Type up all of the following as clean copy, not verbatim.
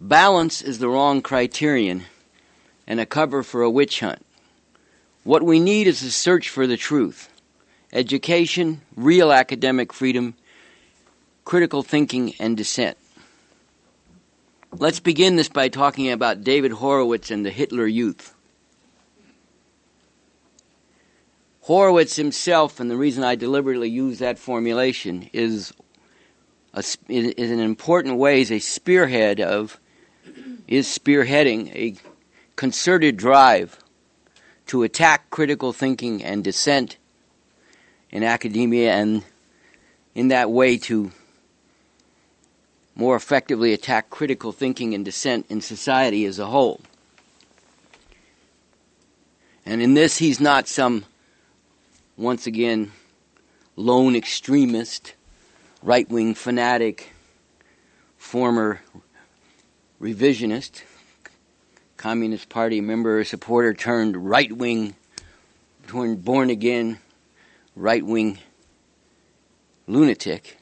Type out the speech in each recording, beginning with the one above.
Balance is the wrong criterion and a cover for a witch hunt. What we need is a search for the truth. Education, real academic freedom, critical thinking, and dissent. Let's begin this by talking about David Horowitz and the Hitler Youth. Horowitz himself, and the reason I deliberately use that formulation, is in important ways spearheading a concerted drive to attack critical thinking and dissent in academia, and in that way to more effectively attack critical thinking and dissent in society as a whole. And in this, he's not some, once again, lone extremist, right-wing fanatic, former revisionist, Communist Party member or supporter turned right-wing, turned born-again, right-wing lunatic.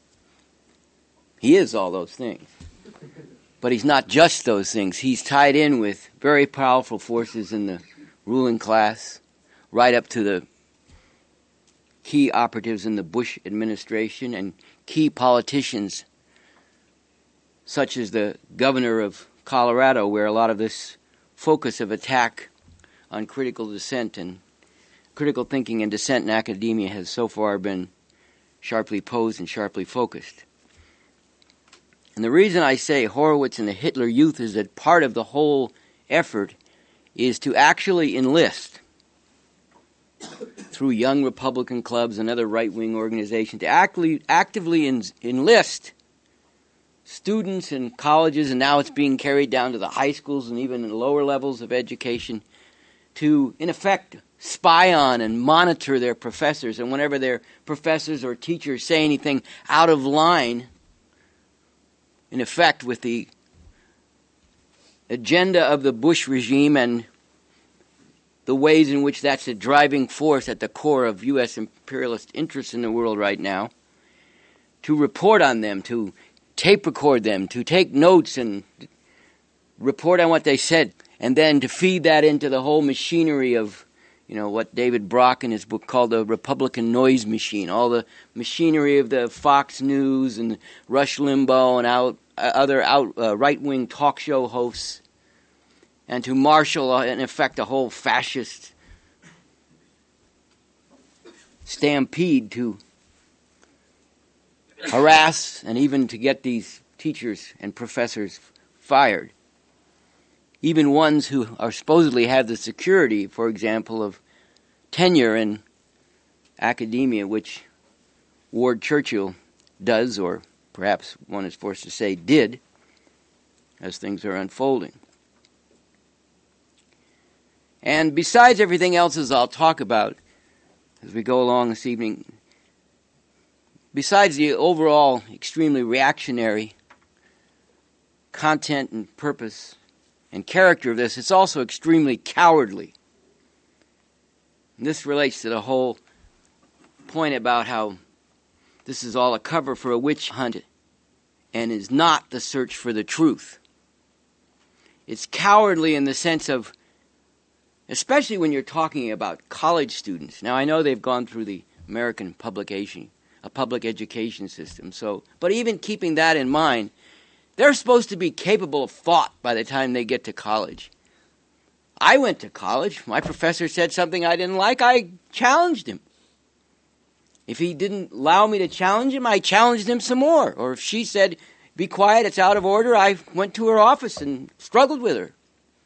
He is all those things. But he's not just those things. He's tied in with very powerful forces in the ruling class, right up to the key operatives in the Bush administration and key politicians, such as the governor of Colorado, where a lot of this focus of attack on critical dissent and critical thinking and dissent in academia has so far been sharply posed and sharply focused. And the reason I say Horowitz and the Hitler Youth is that part of the whole effort is to actually enlist, through young Republican clubs and other right-wing organizations, to actively enlist students in colleges, and now it's being carried down to the high schools and even in lower levels of education, to, in effect, spy on and monitor their professors. And whenever their professors or teachers say anything out of line, in effect, with the agenda of the Bush regime and the ways in which that's a driving force at the core of U.S. imperialist interests in the world right now, to report on them, to tape record them, to take notes and report on what they said, and then to feed that into the whole machinery of, what David Brock in his book called the Republican noise machine, all the machinery of the Fox News and Rush Limbaugh and other right-wing talk show hosts, and to marshal, in effect, a whole fascist stampede to harass and even to get these teachers and professors fired. Even ones who are supposedly have the security, for example, of tenure in academia, which Ward Churchill does, or perhaps one is forced to say did, as things are unfolding. And besides everything else as I'll talk about as we go along this evening, besides the overall extremely reactionary content and purpose and character of this, it's also extremely cowardly. And this relates to the whole point about how this is all a cover for a witch hunt and is not the search for the truth. It's cowardly in the sense of, especially when you're talking about college students. Now, I know they've gone through the American public education system, but even keeping that in mind, they're supposed to be capable of thought by the time they get to college. I went to college. My professor said something I didn't like. I challenged him. If he didn't allow me to challenge him, I challenged him some more. Or if she said, "Be quiet, it's out of order," I went to her office and struggled with her.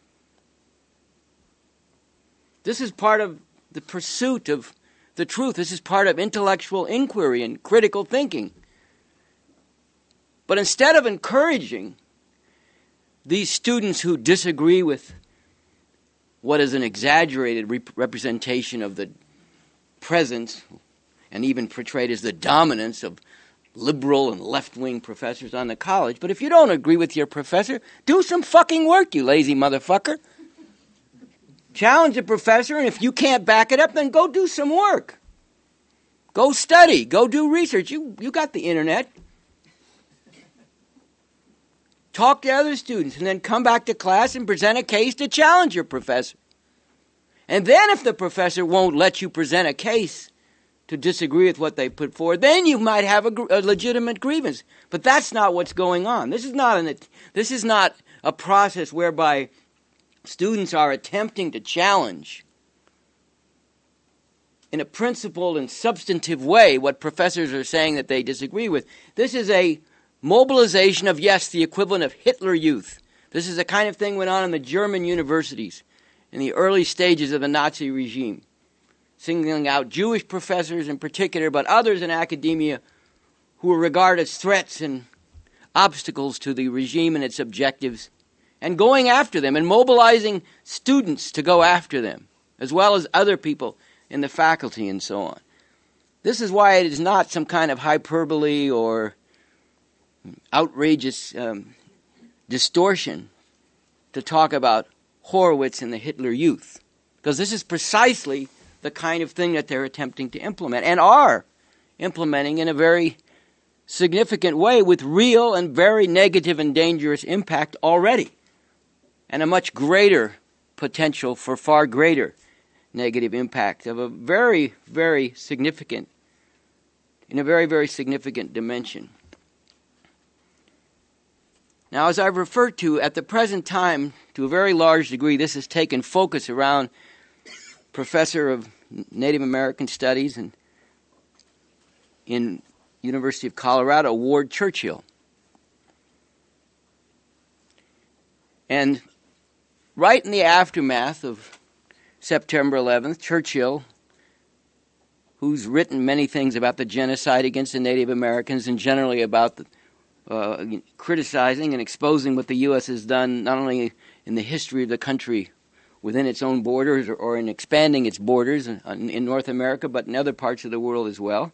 This is part of the pursuit of the truth. This is part of intellectual inquiry and critical thinking. But instead of encouraging these students who disagree with what is an exaggerated representation of the presence and even portrayed as the dominance of liberal and left-wing professors on the college, but if you don't agree with your professor, do some fucking work, you lazy motherfucker. Challenge the professor, and if you can't back it up, then go do some work. Go study. Go do research. You got the internet. talk to other students, and then come back to class and present a case to challenge your professor. And then if the professor won't let you present a case to disagree with what they put forward, then you might have a legitimate grievance. But that's not what's going on. This is not a process whereby students are attempting to challenge in a principled and substantive way what professors are saying that they disagree with. This is a mobilization of, yes, the equivalent of Hitler Youth. This is the kind of thing that went on in the German universities in the early stages of the Nazi regime, singling out Jewish professors in particular, but others in academia who were regarded as threats and obstacles to the regime and its objectives, and going after them and mobilizing students to go after them, as well as other people in the faculty and so on. This is why it is not some kind of hyperbole or outrageous distortion to talk about Horowitz and the Hitler Youth, because this is precisely the kind of thing that they're attempting to implement and are implementing in a very significant way with real and very negative and dangerous impact already, and a much greater potential for far greater negative impact of a very, very significant, in a very, very significant dimension. Now, as I've referred to, at the present time, to a very large degree, this has taken focus around Professor of Native American Studies and in University of Colorado, Ward Churchill. And right in the aftermath of September 11th, Churchill, who's written many things about the genocide against the Native Americans and generally about the criticizing and exposing what the U.S. has done, not only in the history of the country within its own borders or in expanding its borders in North America, but in other parts of the world as well.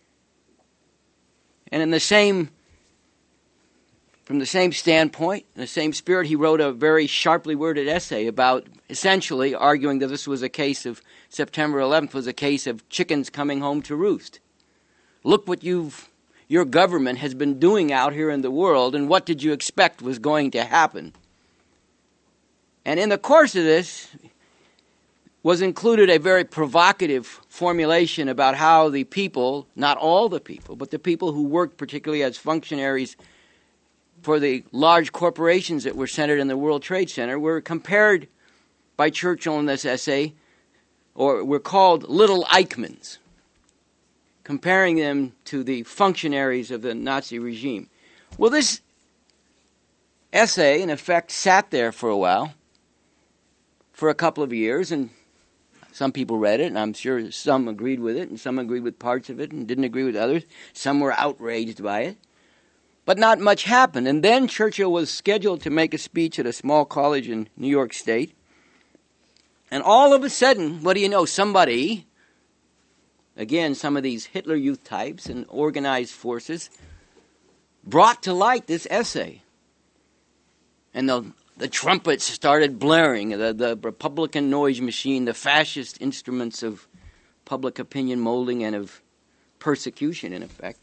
And from the same standpoint, in the same spirit, he wrote a very sharply worded essay about essentially arguing that this was a case of September 11th was a case of chickens coming home to roost. Look what your government has been doing out here in the world, and what did you expect was going to happen? And in the course of this was included a very provocative formulation about how the people, not all the people, but the people who worked particularly as functionaries for the large corporations that were centered in the World Trade Center, were compared by Churchill in this essay, or were called little Eichmanns, comparing them to the functionaries of the Nazi regime. Well, this essay, in effect, sat there for a while, for a couple of years, and some people read it, and I'm sure some agreed with it, and some agreed with parts of it, and didn't agree with others. Some were outraged by it. But not much happened. And then Churchill was scheduled to make a speech at a small college in New York State. And all of a sudden, what do you know, somebody, again, some of these Hitler Youth types and organized forces, brought to light this essay. And the trumpets started blaring, the Republican noise machine, the fascist instruments of public opinion molding and of persecution, in effect,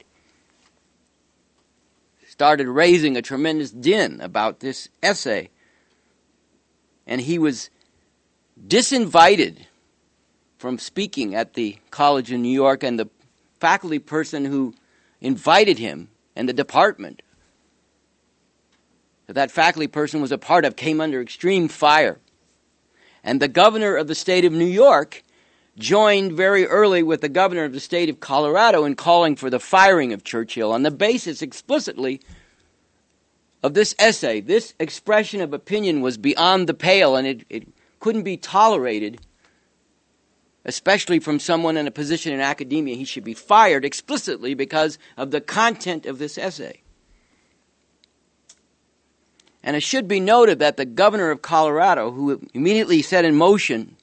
started raising a tremendous din about this essay. And he was disinvited from speaking at the college in New York, and the faculty person who invited him and the department that faculty person was a part of came under extreme fire. And the governor of the state of New York joined very early with the governor of the state of Colorado in calling for the firing of Churchill on the basis explicitly of this essay. This expression of opinion was beyond the pale, and it couldn't be tolerated, especially from someone in a position in academia. He should be fired explicitly because of the content of this essay. And it should be noted that the governor of Colorado, who immediately set in motion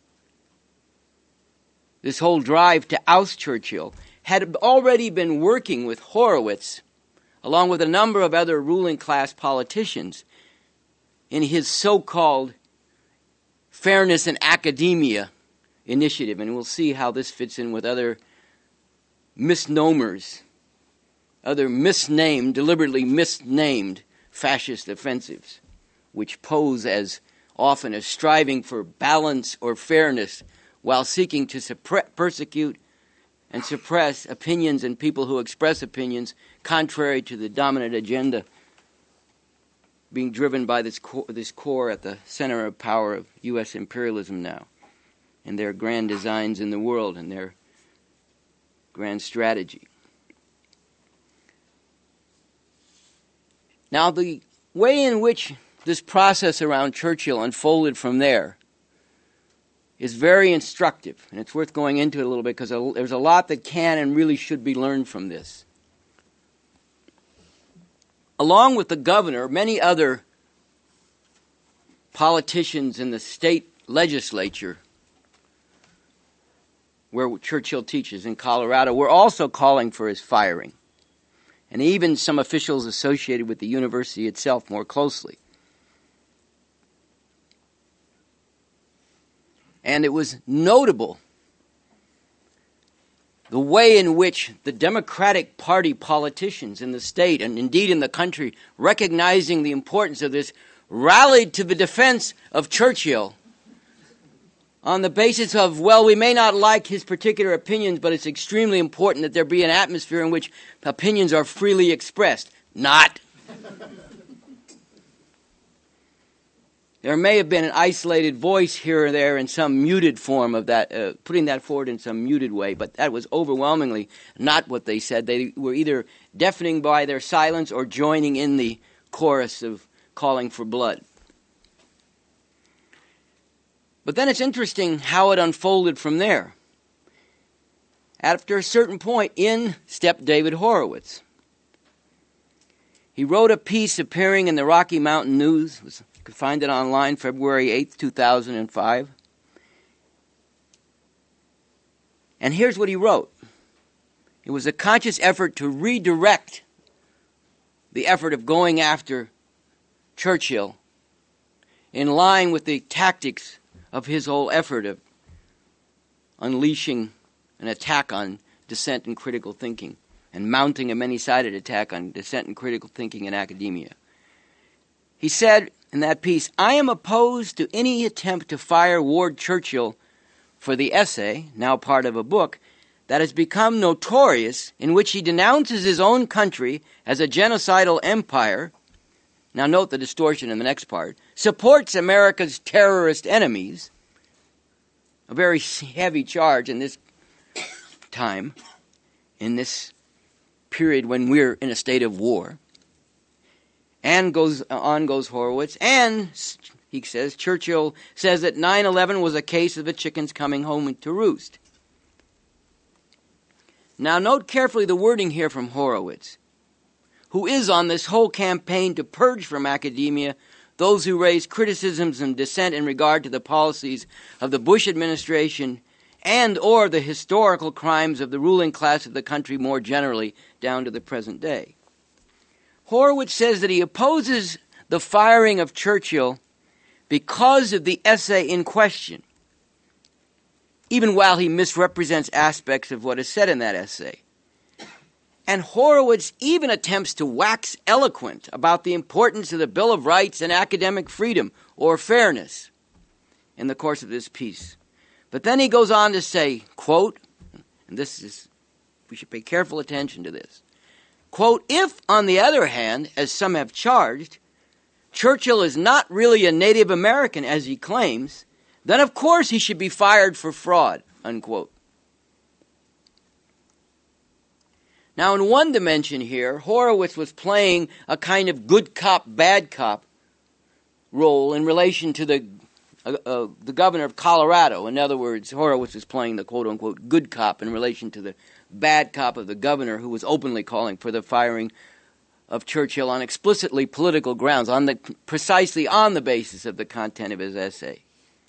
this whole drive to oust Churchill, had already been working with Horowitz, along with a number of other ruling class politicians, in his so-called Fairness in Academia initiative. And we'll see how this fits in with other misnomers, other misnamed, deliberately misnamed fascist offensives, which pose as often as striving for balance or fairness while seeking to persecute and suppress opinions and people who express opinions contrary to the dominant agenda being driven by this core at the center of power of U.S. imperialism now, and their grand designs in the world and their grand strategy. Now, the way in which this process around Churchill unfolded from there is very instructive, and it's worth going into it a little bit because there's a lot that can and really should be learned from this. Along with the governor, many other politicians in the state legislature where Churchill teaches in Colorado were also calling for his firing, and even some officials associated with the university itself more closely. And it was notable the way in which the Democratic Party politicians in the state, and indeed in the country, recognizing the importance of this, rallied to the defense of Churchill on the basis of, well, we may not like his particular opinions, but it's extremely important that there be an atmosphere in which opinions are freely expressed. Not. There may have been an isolated voice here or there in some muted form of that, putting that forward in some muted way, but that was overwhelmingly not what they said. They were either deafening by their silence or joining in the chorus of calling for blood. But then it's interesting how it unfolded from there. After a certain point, in stepped David Horowitz. He wrote a piece appearing in the Rocky Mountain News. You can find it online, February 8th, 2005. And here's what he wrote. It was a conscious effort to redirect the effort of going after Churchill in line with the tactics of his whole effort of unleashing an attack on dissent and critical thinking and mounting a many-sided attack on dissent and critical thinking in academia. He said in that piece, I am opposed to any attempt to fire Ward Churchill for the essay, now part of a book, that has become notorious in which he denounces his own country as a genocidal empire. Now note the distortion in the next part. Supports America's terrorist enemies. A very heavy charge in this time, in this period when we're in a state of war. And goes Horowitz, and he says, Churchill says that 9/11 was a case of the chickens coming home to roost. Now note carefully the wording here from Horowitz, who is on this whole campaign to purge from academia those who raise criticisms and dissent in regard to the policies of the Bush administration and or the historical crimes of the ruling class of the country more generally down to the present day. Horowitz says that he opposes the firing of Churchill because of the essay in question, even while he misrepresents aspects of what is said in that essay. And Horowitz even attempts to wax eloquent about the importance of the Bill of Rights and academic freedom, or fairness, in the course of this piece. But then he goes on to say, quote, and we should pay careful attention to this, quote, if, on the other hand, as some have charged, Churchill is not really a Native American as he claims, then of course he should be fired for fraud, unquote. Now, in one dimension here, Horowitz was playing a kind of good cop, bad cop role in relation to the governor of Colorado. In other words, Horowitz was playing the quote-unquote good cop in relation to the bad cop of the governor, who was openly calling for the firing of Churchill on explicitly political grounds, precisely on the basis of the content of his essay.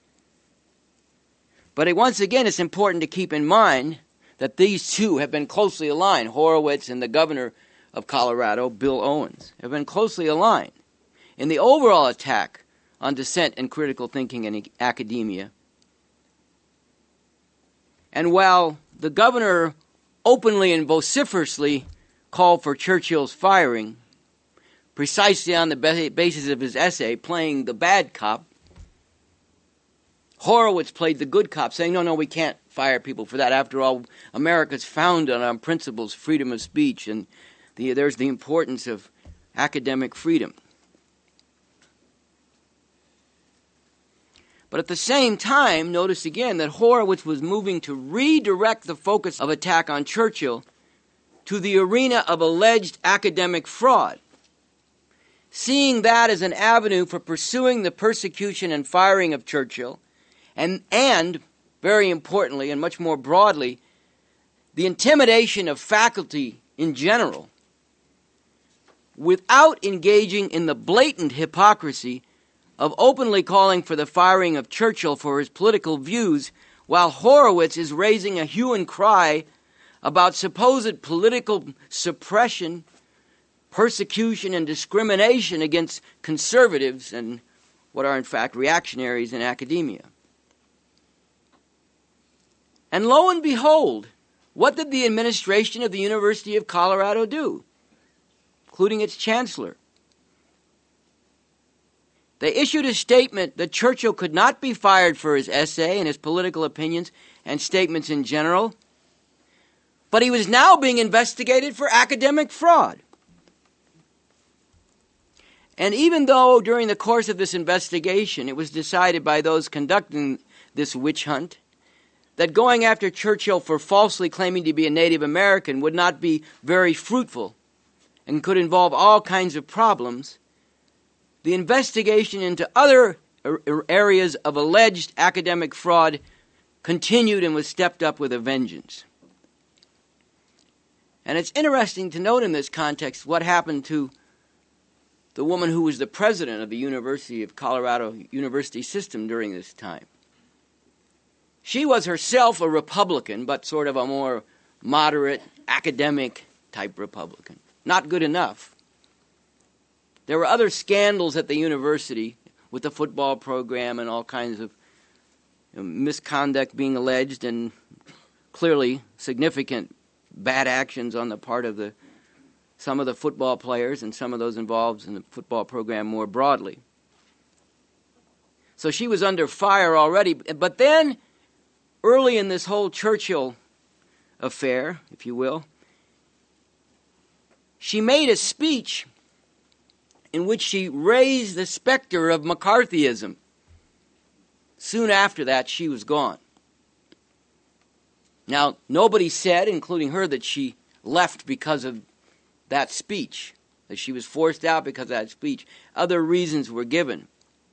But once again, it's important to keep in mind that these two have been closely aligned. Horowitz and the governor of Colorado, Bill Owens, have been closely aligned in the overall attack on dissent and critical thinking in academia. And while the governor openly and vociferously called for Churchill's firing, precisely on the basis of his essay, playing the bad cop. Horowitz played the good cop, saying, no, we can't fire people for that. After all, America's founded on principles, freedom of speech, and there's the importance of academic freedom. But at the same time, notice again that Horowitz was moving to redirect the focus of attack on Churchill to the arena of alleged academic fraud, seeing that as an avenue for pursuing the persecution and firing of Churchill, and very importantly and much more broadly, the intimidation of faculty in general, without engaging in the blatant hypocrisy of openly calling for the firing of Churchill for his political views, while Horowitz is raising a hue and cry about supposed political suppression, persecution, and discrimination against conservatives and what are in fact reactionaries in academia. And lo and behold, what did the administration of the University of Colorado do, including its chancellor? They issued a statement that Churchill could not be fired for his essay and his political opinions and statements in general, but he was now being investigated for academic fraud. And even though during the course of this investigation it was decided by those conducting this witch hunt that going after Churchill for falsely claiming to be a Native American would not be very fruitful and could involve all kinds of problems, the investigation into other areas of alleged academic fraud continued and was stepped up with a vengeance. And it's interesting to note in this context what happened to the woman who was the president of the University of Colorado University System during this time. She was herself a Republican, but sort of a more moderate, academic type Republican. Not good enough. There were other scandals at the university with the football program and all kinds of misconduct being alleged and clearly significant bad actions on the part of some of the football players and some of those involved in the football program more broadly. So she was under fire already. But then, early in this whole Churchill affair, if you will, she made a speech in which she raised the specter of McCarthyism. Soon after that, she was gone. Now, nobody said, including her, that she left because of that speech, that she was forced out because of that speech. Other reasons were given.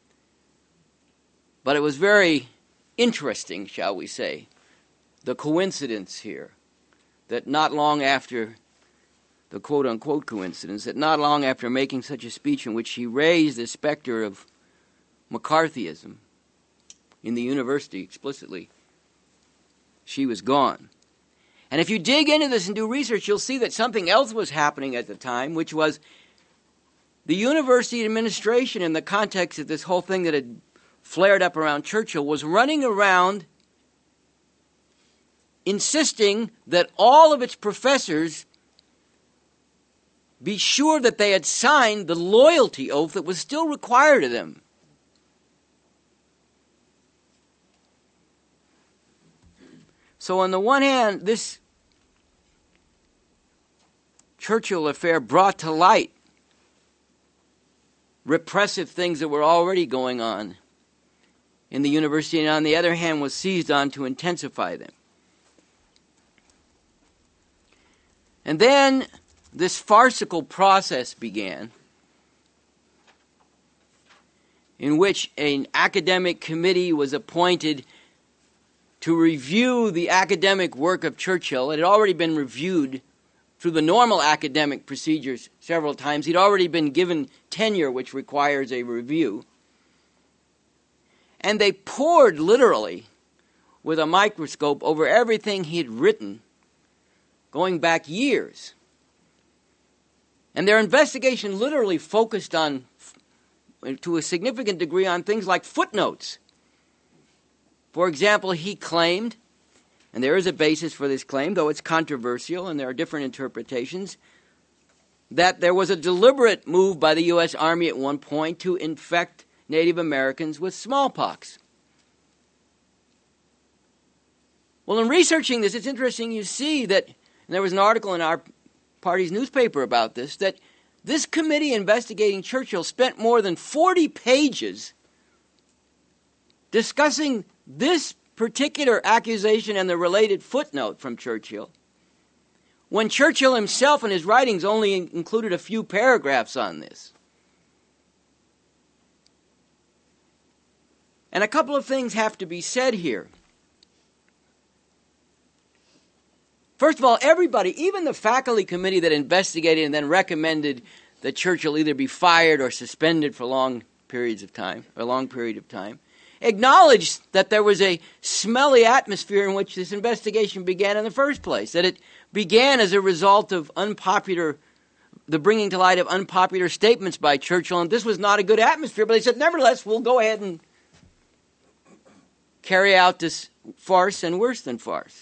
But it was very interesting, shall we say, the coincidence here, that not long after, the quote-unquote coincidence, that not long after making such a speech in which she raised the specter of McCarthyism in the university explicitly, she was gone. And if you dig into this and do research, you'll see that something else was happening at the time, which was the university administration, in the context of this whole thing that had flared up around Churchill, was running around insisting that all of its professors be sure that they had signed the loyalty oath that was still required of them. So on the one hand, this Churchill affair brought to light repressive things that were already going on in the university, and on the other hand was seized on to intensify them. And then this farcical process began in which an academic committee was appointed to review the academic work of Churchill. It had already been reviewed through the normal academic procedures several times. He'd already been given tenure, which requires a review. And they pored literally with a microscope over everything he had written going back years. And their investigation literally focused on, to a significant degree, on things like footnotes. For example, he claimed, and there is a basis for this claim, though it's controversial and there are different interpretations, that there was a deliberate move by the U.S. Army at one point to infect Native Americans with smallpox. Well, in researching this, it's interesting you see that, and there was an article in our party's newspaper about this, that this committee investigating Churchill spent more than 40 pages discussing this particular accusation and the related footnote from Churchill, when Churchill himself in his writings only included a few paragraphs on this. And a couple of things have to be said here. First of all, everybody, even the faculty committee that investigated and then recommended that Churchill either be fired or suspended for long period of time, acknowledged that there was a smelly atmosphere in which this investigation began in the first place, that it began as a result of the bringing to light of unpopular statements by Churchill, and this was not a good atmosphere, but they said, nevertheless, we'll go ahead and carry out this farce and worse than farce.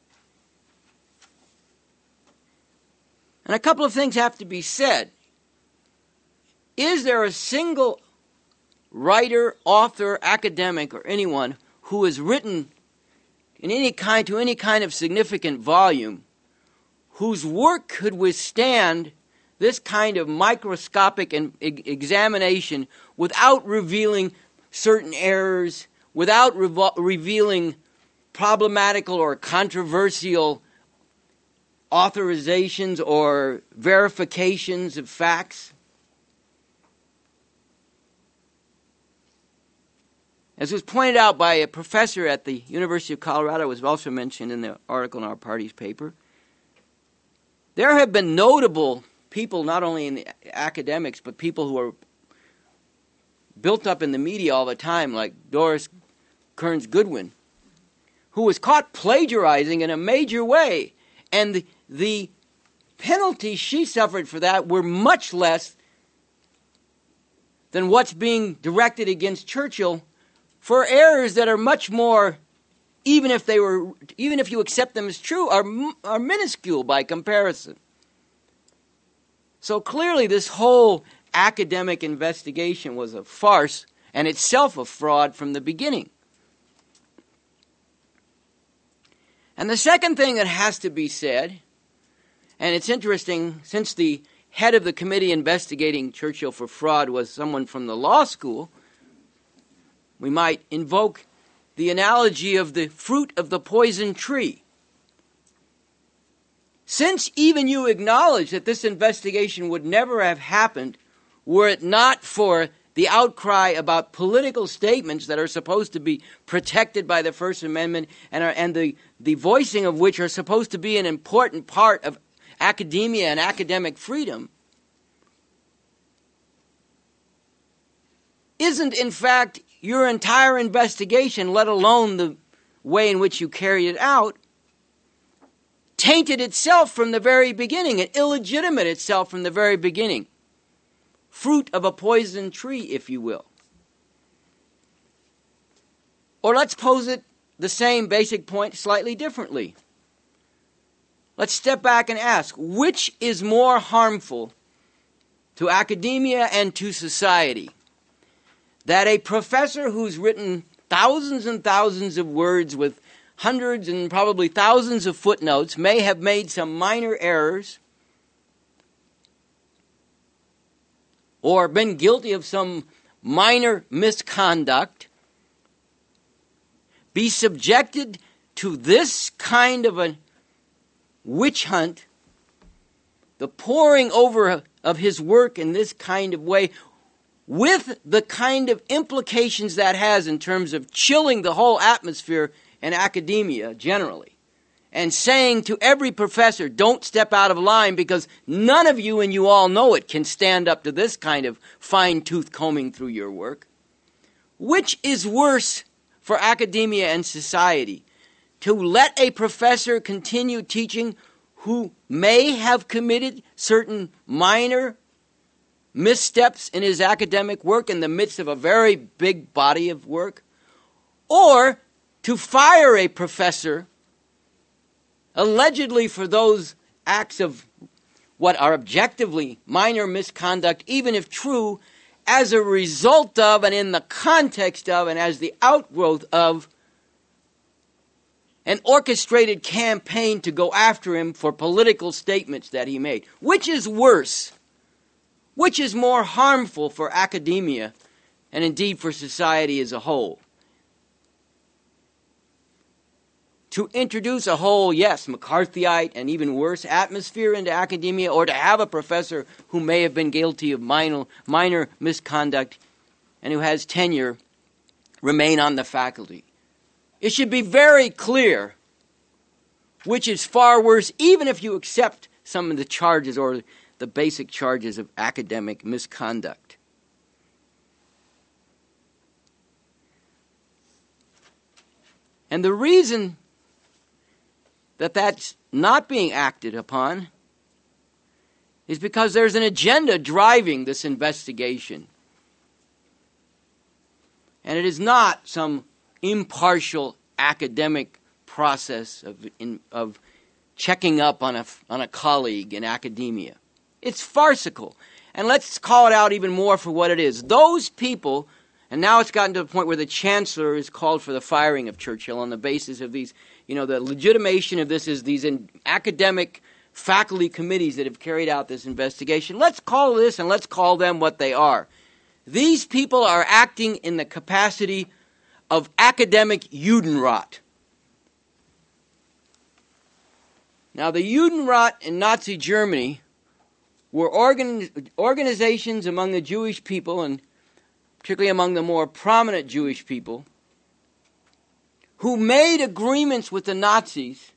And a couple of things have to be said. Is there a single writer, author, academic, or anyone who has written in any kind of significant volume whose work could withstand this kind of microscopic examination without revealing certain errors, without revealing problematical or controversial authorizations or verifications of facts? As was pointed out by a professor at the University of Colorado, was also mentioned in the article in our party's paper, there have been notable people, not only in the academics, but people who are built up in the media all the time, like Doris Kearns Goodwin, who was caught plagiarizing in a major way, and the penalties she suffered for that were much less than what's being directed against Churchill for errors that are much more, even if you accept them as true, are minuscule by comparison. So clearly this whole academic investigation was a farce and itself a fraud from the beginning. And the second thing that has to be said, and it's interesting, since the head of the committee investigating Churchill for fraud was someone from the law school, we might invoke the analogy of the fruit of the poison tree. Since even you acknowledge that this investigation would never have happened were it not for the outcry about political statements that are supposed to be protected by the First Amendment and the voicing of which are supposed to be an important part of academia and academic freedom, isn't in fact your entire investigation, let alone the way in which you carried it out, tainted itself from the very beginning and illegitimate itself from the very beginning. Fruit of a poison tree, if you will. Or let's pose it the same basic point slightly differently. Let's step back and ask, which is more harmful to academia and to society? That a professor who's written thousands and thousands of words with hundreds and probably thousands of footnotes may have made some minor errors or been guilty of some minor misconduct, be subjected to this kind of a witch hunt, the pouring over of his work in this kind of way, with the kind of implications that has in terms of chilling the whole atmosphere in academia generally, and saying to every professor, don't step out of line because none of you, and you all know it, can stand up to this kind of fine-tooth combing through your work. Which is worse for academia and society? To let a professor continue teaching who may have committed certain minor missteps in his academic work in the midst of a very big body of work, or to fire a professor allegedly for those acts of what are objectively minor misconduct, even if true, as a result of and in the context of and as the outgrowth of an orchestrated campaign to go after him for political statements that he made. Which is worse? Which is more harmful for academia and indeed for society as a whole? To introduce a whole, yes, McCarthyite and even worse atmosphere into academia, or to have a professor who may have been guilty of minor misconduct and who has tenure remain on the faculty. It should be very clear which is far worse, even if you accept some of the charges or the basic charges of academic misconduct. And the reason that that's not being acted upon is because there's an agenda driving this investigation. And it is not some impartial academic process of checking up on a colleague in academia. It's farcical. And let's call it out even more for what it is. Those people, and now it's gotten to the point where the chancellor has called for the firing of Churchill on the basis of these, the legitimation of this is these academic faculty committees that have carried out this investigation. Let's call this and let's call them what they are. These people are acting in the capacity of academic Judenrat. Now, the Judenrat in Nazi Germany were organizations among the Jewish people, and particularly among the more prominent Jewish people, who made agreements with the Nazis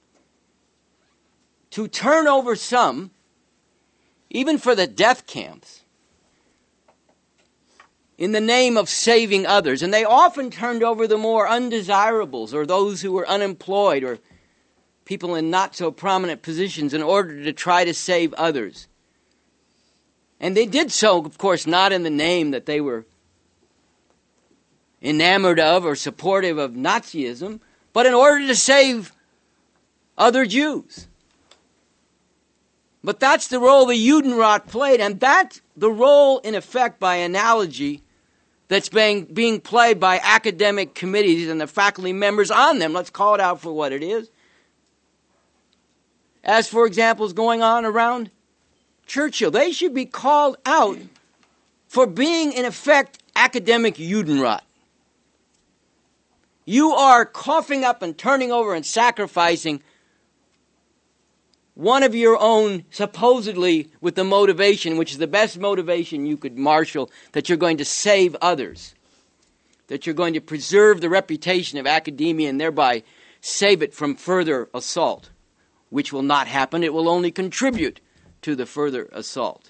to turn over some, even for the death camps, in the name of saving others. And they often turned over the more undesirables, or those who were unemployed, or people in not so prominent positions, in order to try to save others. And they did so, of course, not in the name that they were enamored of or supportive of Nazism, but in order to save other Jews. But that's the role the Judenrat played, and that's the role, in effect, by analogy, that's being played by academic committees and the faculty members on them. Let's call it out for what it is. As, for example, is going on around Churchill. They should be called out for being, in effect, academic Judenrat. You are coughing up and turning over and sacrificing one of your own, supposedly with the motivation, which is the best motivation you could marshal, that you're going to save others, that you're going to preserve the reputation of academia and thereby save it from further assault, which will not happen. It will only contribute to the further assault.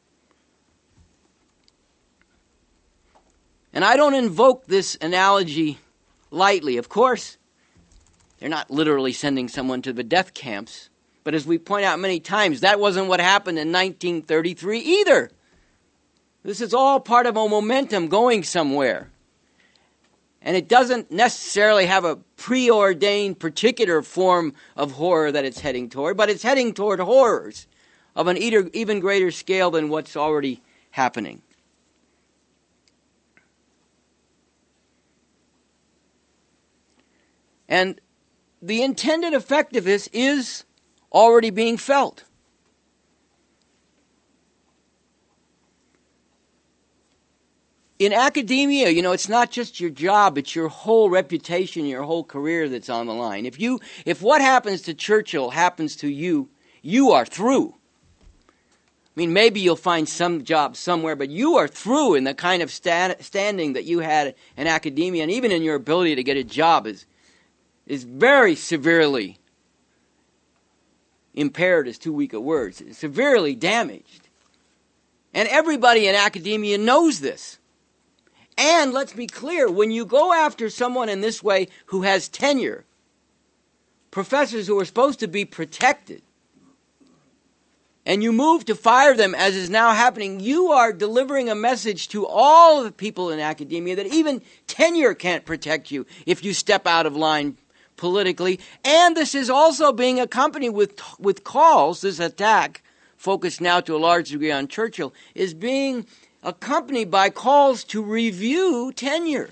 And I don't invoke this analogy lightly. Of course, they're not literally sending someone to the death camps. But as we point out many times, that wasn't what happened in 1933 either. This is all part of a momentum going somewhere. And it doesn't necessarily have a preordained particular form of horror that it's heading toward, but it's heading toward horrors of an even greater scale than what's already happening. And the intended effect of this is already being felt. In academia, it's not just your job, it's your whole reputation, your whole career that's on the line. If what happens to Churchill happens to you, you are through. I mean, maybe you'll find some job somewhere, but you are through in the kind of standing that you had in academia, and even in your ability to get a job is very severely impaired is too weak a word, severely damaged. And everybody in academia knows this. And let's be clear, when you go after someone in this way who has tenure, professors who are supposed to be protected, and you move to fire them, as is now happening, you are delivering a message to all of the people in academia that even tenure can't protect you if you step out of line politically. And this is also being accompanied with calls, this attack, focused now to a large degree on Churchill, is being accompanied by calls to review tenure,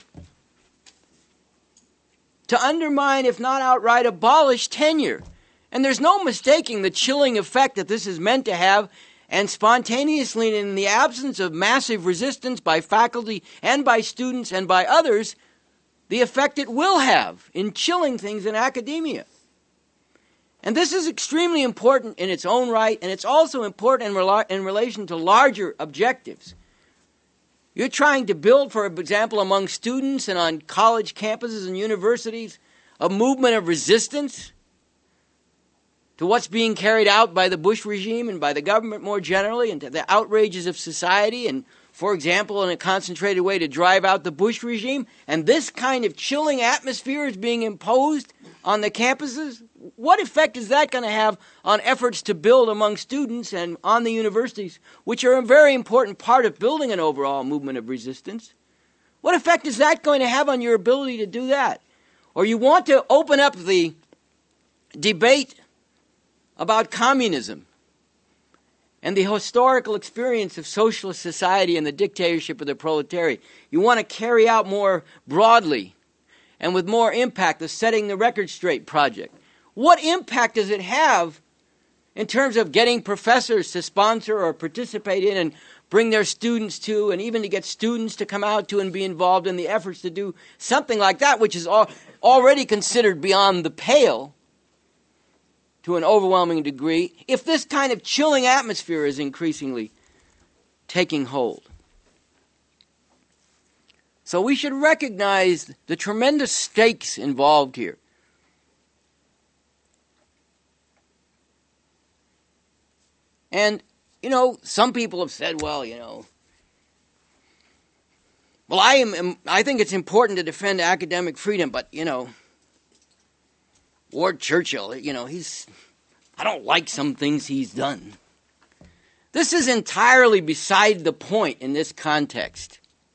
to undermine, if not outright abolish tenure. And there's no mistaking the chilling effect that this is meant to have, and spontaneously, in the absence of massive resistance by faculty and by students and by others, the effect it will have in chilling things in academia. And this is extremely important in its own right, and it's also important in relation to larger objectives. You're trying to build, for example, among students and on college campuses and universities, a movement of resistance to what's being carried out by the Bush regime and by the government more generally, and to the outrages of society, and, for example, in a concentrated way to drive out the Bush regime. And this kind of chilling atmosphere is being imposed on the campuses. What effect is that going to have on efforts to build among students and on the universities, which are a very important part of building an overall movement of resistance? What effect is that going to have on your ability to do that? Or you want to open up the debate about communism and the historical experience of socialist society and the dictatorship of the proletariat. You want to carry out more broadly and with more impact the Setting the Record Straight project. What impact does it have in terms of getting professors to sponsor or participate in and bring their students to, and even to get students to come out to and be involved in the efforts to do something like that, which is already considered beyond the pale to an overwhelming degree, if this kind of chilling atmosphere is increasingly taking hold? So we should recognize the tremendous stakes involved here. And, some people have said, well, I think it's important to defend academic freedom, but, Ward Churchill, I don't like some things he's done. This is entirely beside the point in this context.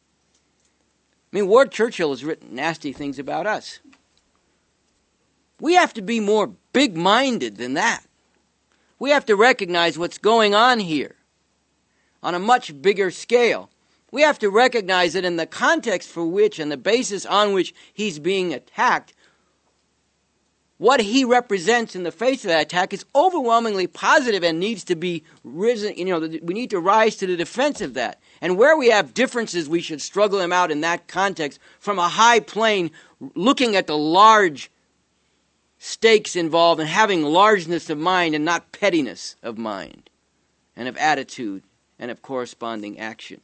Ward Churchill has written nasty things about us. We have to be more big-minded than that. We have to recognize what's going on here on a much bigger scale. We have to recognize that in the context for which and the basis on which he's being attacked, what he represents in the face of that attack is overwhelmingly positive and needs to be risen. We need to rise to the defense of that. And where we have differences, we should struggle them out in that context from a high plane, looking at the large stakes involved and having largeness of mind and not pettiness of mind and of attitude and of corresponding action.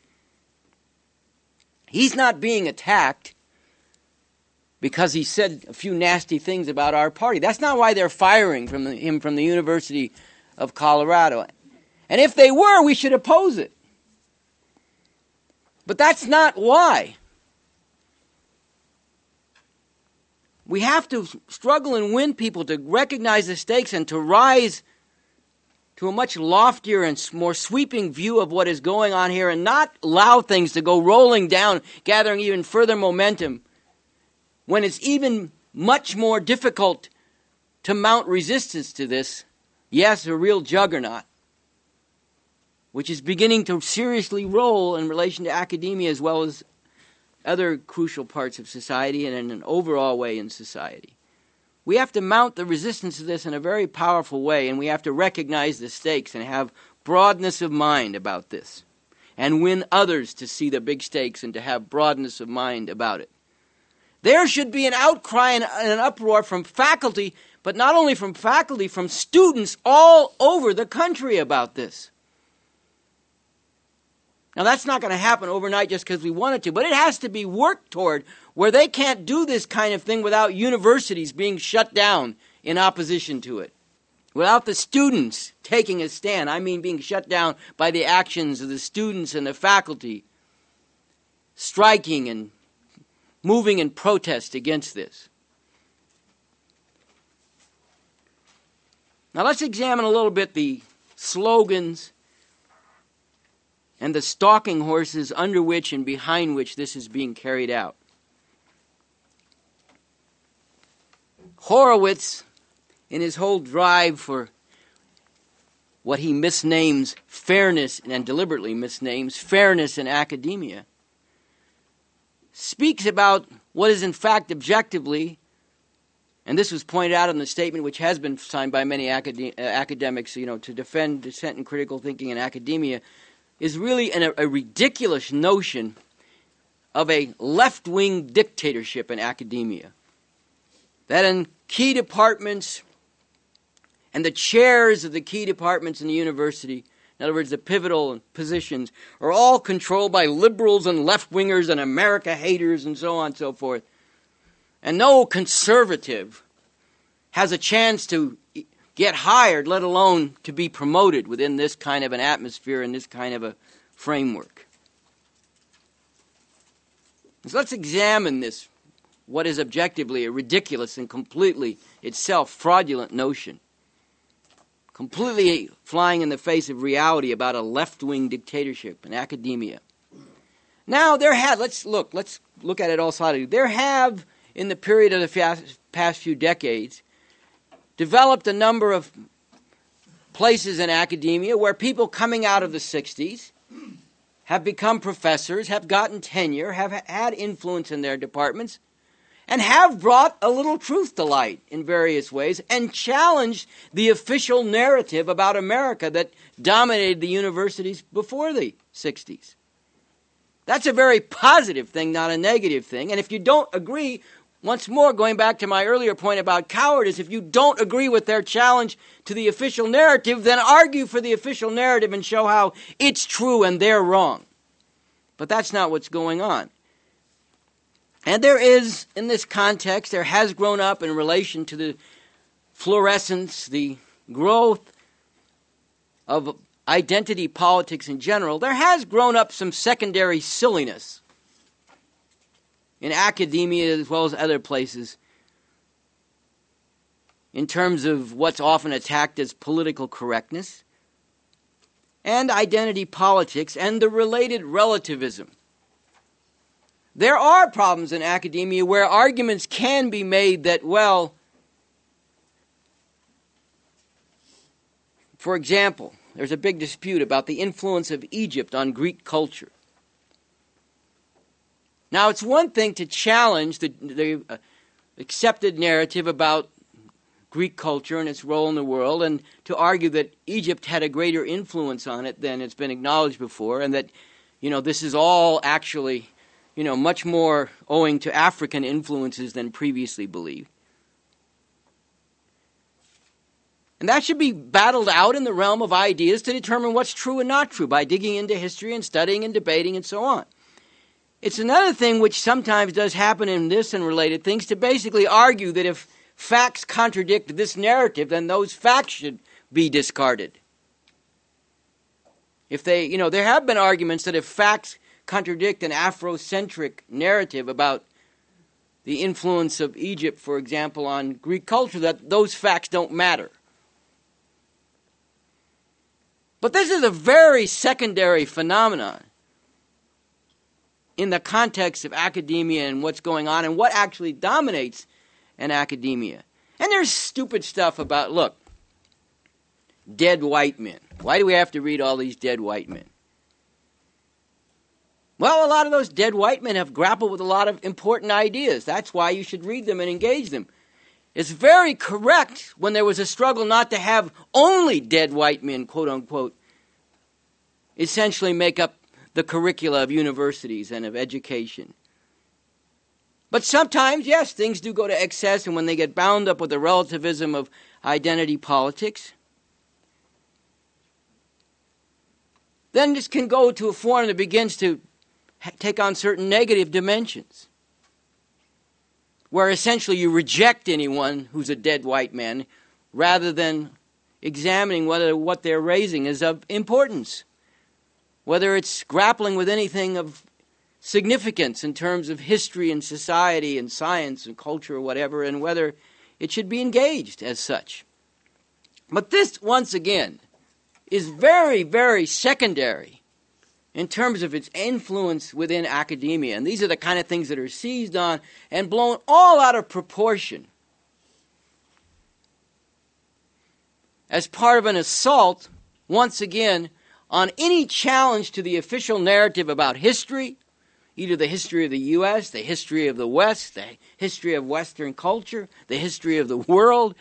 He's not being attacked because he said a few nasty things about our party. That's not why they're firing him from the University of Colorado. And if they were, we should oppose it. But that's not why. We have to struggle and win people to recognize the stakes and to rise to a much loftier and more sweeping view of what is going on here, and not allow things to go rolling down, gathering even further momentum, when it's even much more difficult to mount resistance to this, yes, a real juggernaut, which is beginning to seriously roll in relation to academia as well as other crucial parts of society and in an overall way in society. We have to mount the resistance to this in a very powerful way, and we have to recognize the stakes and have broadness of mind about this, and win others to see the big stakes and to have broadness of mind about it. There should be an outcry and an uproar from faculty, but not only from faculty, from students all over the country about this. Now, that's not going to happen overnight just because we want it to, but it has to be worked toward where they can't do this kind of thing without universities being shut down in opposition to it. Without the students taking a stand, I mean being shut down by the actions of the students and the faculty, striking and moving in protest against this. Now let's examine a little bit the slogans and the stalking horses under which and behind which this is being carried out. Horowitz, in his whole drive for what he misnames fairness, and deliberately misnames fairness in academia, speaks about what is in fact objectively, and this was pointed out in the statement which has been signed by many academics, to defend dissent and critical thinking in academia, is really a ridiculous notion of a left-wing dictatorship in academia. That in key departments and the chairs of the key departments in the university, in other words, the pivotal positions, are all controlled by liberals and left-wingers and America haters and so on and so forth. And no conservative has a chance to get hired, let alone to be promoted within this kind of an atmosphere and this kind of a framework. So let's examine this, what is objectively a ridiculous and completely itself fraudulent notion, completely flying in the face of reality about a left-wing dictatorship in academia. Now, let's look at it all solidly. There have, in the period of the past few decades, developed a number of places in academia where people coming out of the 60s have become professors, have gotten tenure, have had influence in their departments, and have brought a little truth to light in various ways and challenged the official narrative about America that dominated the universities before the 60s. That's a very positive thing, not a negative thing. And if you don't agree, once more, going back to my earlier point about cowardice, if you don't agree with their challenge to the official narrative, then argue for the official narrative and show how it's true and they're wrong. But that's not what's going on. And there is, in this context, there has grown up in relation to the fluorescence, the growth of identity politics in general, there has grown up some secondary silliness in academia as well as other places in terms of what's often attacked as political correctness and identity politics and the related relativism. There are problems in academia where arguments can be made that, well, for example, there's a big dispute about the influence of Egypt on Greek culture. Now, it's one thing to challenge the accepted narrative about Greek culture and its role in the world, and to argue that Egypt had a greater influence on it than it's been acknowledged before, and that, this is all actually, much more owing to African influences than previously believed. And that should be battled out in the realm of ideas to determine what's true and not true by digging into history and studying and debating and so on. It's another thing which sometimes does happen in this and related things to basically argue that if facts contradict this narrative, then those facts should be discarded. If they, there have been arguments that if facts contradict an Afrocentric narrative about the influence of Egypt, for example, on Greek culture, that those facts don't matter. But this is a very secondary phenomenon in the context of academia and what's going on and what actually dominates an academia. And there's stupid stuff about, look, dead white men. Why do we have to read all these dead white men? Well, a lot of those dead white men have grappled with a lot of important ideas. That's why you should read them and engage them. It's very correct when there was a struggle not to have only dead white men, quote unquote, essentially make up the curricula of universities and of education. But sometimes, yes, things do go to excess, and when they get bound up with the relativism of identity politics, then this can go to a form that begins to take on certain negative dimensions, where essentially you reject anyone who's a dead white man rather than examining whether what they're raising is of importance, whether it's grappling with anything of significance in terms of history and society and science and culture or whatever, and whether it should be engaged as such. But this, once again, is very, very secondary in terms of its influence within academia. And these are the kind of things that are seized on and blown all out of proportion as part of an assault once again, on any challenge to the official narrative about history, either the history of the U.S., the history of the West, the history of Western culture, the history of the world,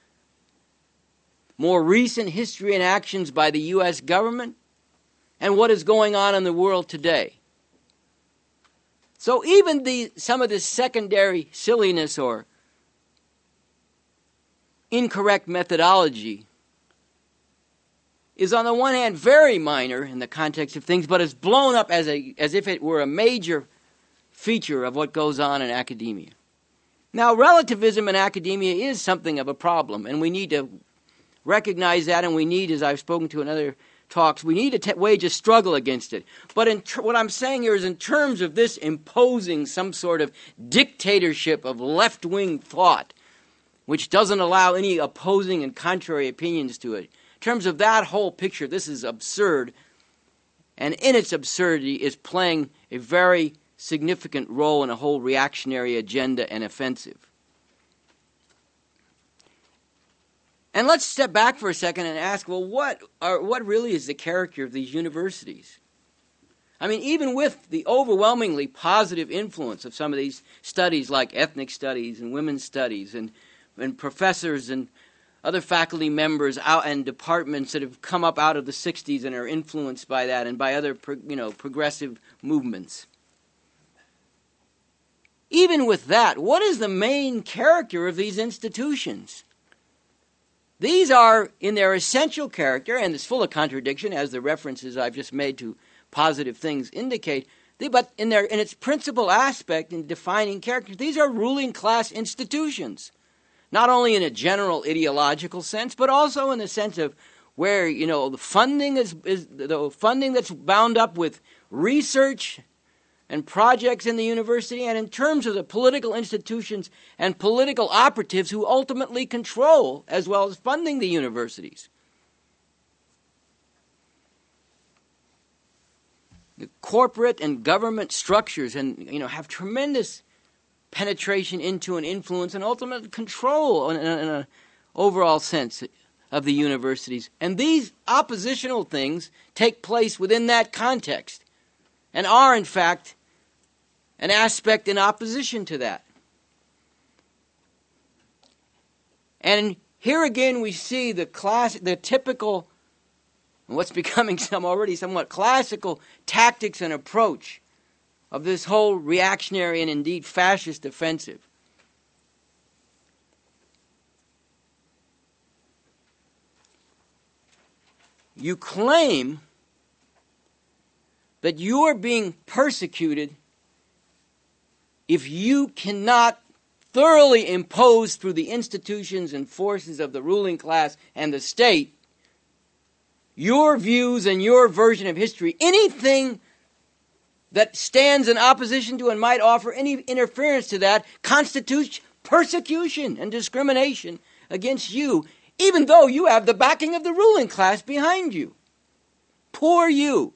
more recent history and actions by the U.S. government, and what is going on in the world today. So even some of this secondary silliness or incorrect methodology is on the one hand very minor in the context of things, but is blown up as if it were a major feature of what goes on in academia. Now, relativism in academia is something of a problem, and we need to recognize that, and we need, as I've spoken to in other talks, we need to wage a struggle against it. But what I'm saying here is in terms of this imposing some sort of dictatorship of left-wing thought, which doesn't allow any opposing and contrary opinions to it, in terms of that whole picture, this is absurd, and in its absurdity is playing a very significant role in a whole reactionary agenda and offensive. And let's step back for a second and ask, well, what really is the character of these universities? I mean, even with the overwhelmingly positive influence of some of these studies like ethnic studies and women's studies and professors and other faculty members out and departments that have come up out of the 60s and are influenced by that and by other progressive movements. Even with that, what is the main character of these institutions? These are, in their essential character, and it's full of contradiction, as the references I've just made to positive things indicate, but in its principal aspect in defining character, these are ruling class institutions. Not only in a general ideological sense, but also in the sense of where, the funding is the funding that's bound up with research and projects in the university, and in terms of the political institutions and political operatives who ultimately control as well as funding the universities. The corporate and government structures have tremendous penetration into and influence and ultimate control in an overall sense of the universities. And these oppositional things take place within that context and are, in fact, an aspect in opposition to that. And here again we see the typical, what's becoming already somewhat classical tactics and approach of this whole reactionary and indeed fascist offensive. You claim that you are being persecuted if you cannot thoroughly impose through the institutions and forces of the ruling class and the state your views and your version of history, anything that stands in opposition to and might offer any interference to that constitutes persecution and discrimination against you, even though you have the backing of the ruling class behind you. Poor you.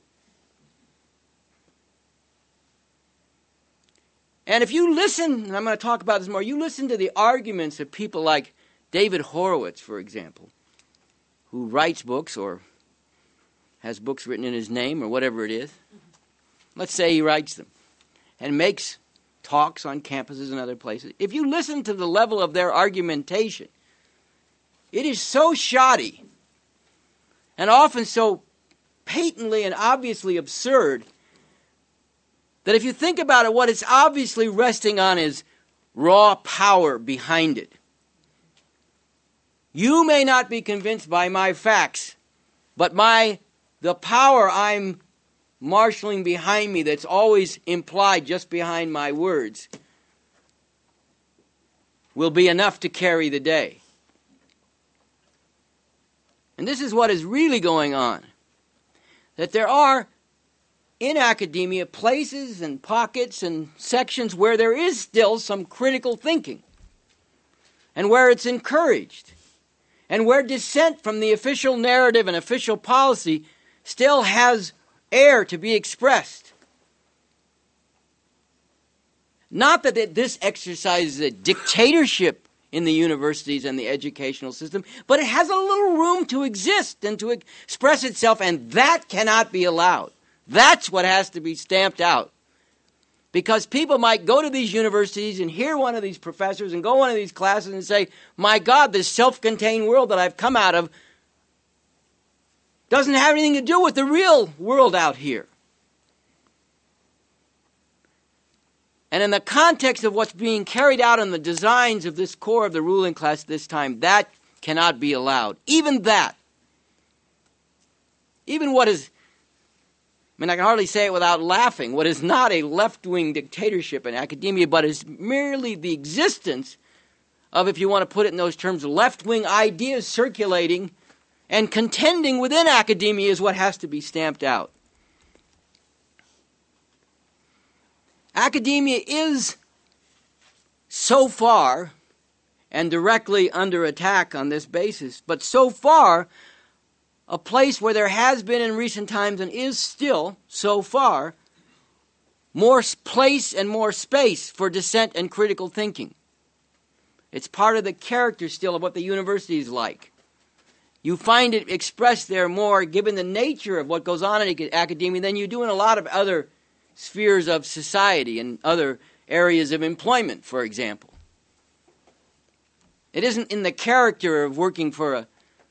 And if you listen, and I'm going to talk about this more, you listen to the arguments of people like David Horowitz, for example, who writes books or has books written in his name or whatever it is. Let's say he writes them and makes talks on campuses and other places. If you listen to the level of their argumentation, it is so shoddy and often so patently and obviously absurd that if you think about it, what it's obviously resting on is raw power behind it. You may not be convinced by my facts, but the power I'm marshaling behind me that's always implied just behind my words will be enough to carry the day. And this is what is really going on. That there are in academia places and pockets and sections where there is still some critical thinking and where it's encouraged and where dissent from the official narrative and official policy still has air to be expressed. Not that this exercises a dictatorship in the universities and the educational system, but it has a little room to exist and to express itself, and that cannot be allowed. That's what has to be stamped out. Because people might go to these universities and hear one of these professors and go to one of these classes and say, my God, this self-contained world that I've come out of doesn't have anything to do with the real world out here. And in the context of what's being carried out in the designs of this core of the ruling class this time, that cannot be allowed. Even that. Even what is, I can hardly say it without laughing, what is not a left-wing dictatorship in academia, but is merely the existence of, if you want to put it in those terms, left-wing ideas circulating and contending within academia is what has to be stamped out. Academia is so far, and directly under attack on this basis, but so far a place where there has been in recent times and is still, so far, more place and more space for dissent and critical thinking. It's part of the character still of what the university is like. You find it expressed there more, given the nature of what goes on in academia, than you do in a lot of other spheres of society and other areas of employment, for example. It isn't in the character of working for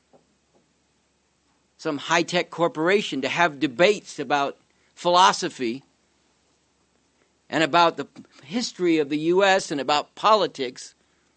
some high-tech corporation to have debates about philosophy and about the history of the U.S. and about politics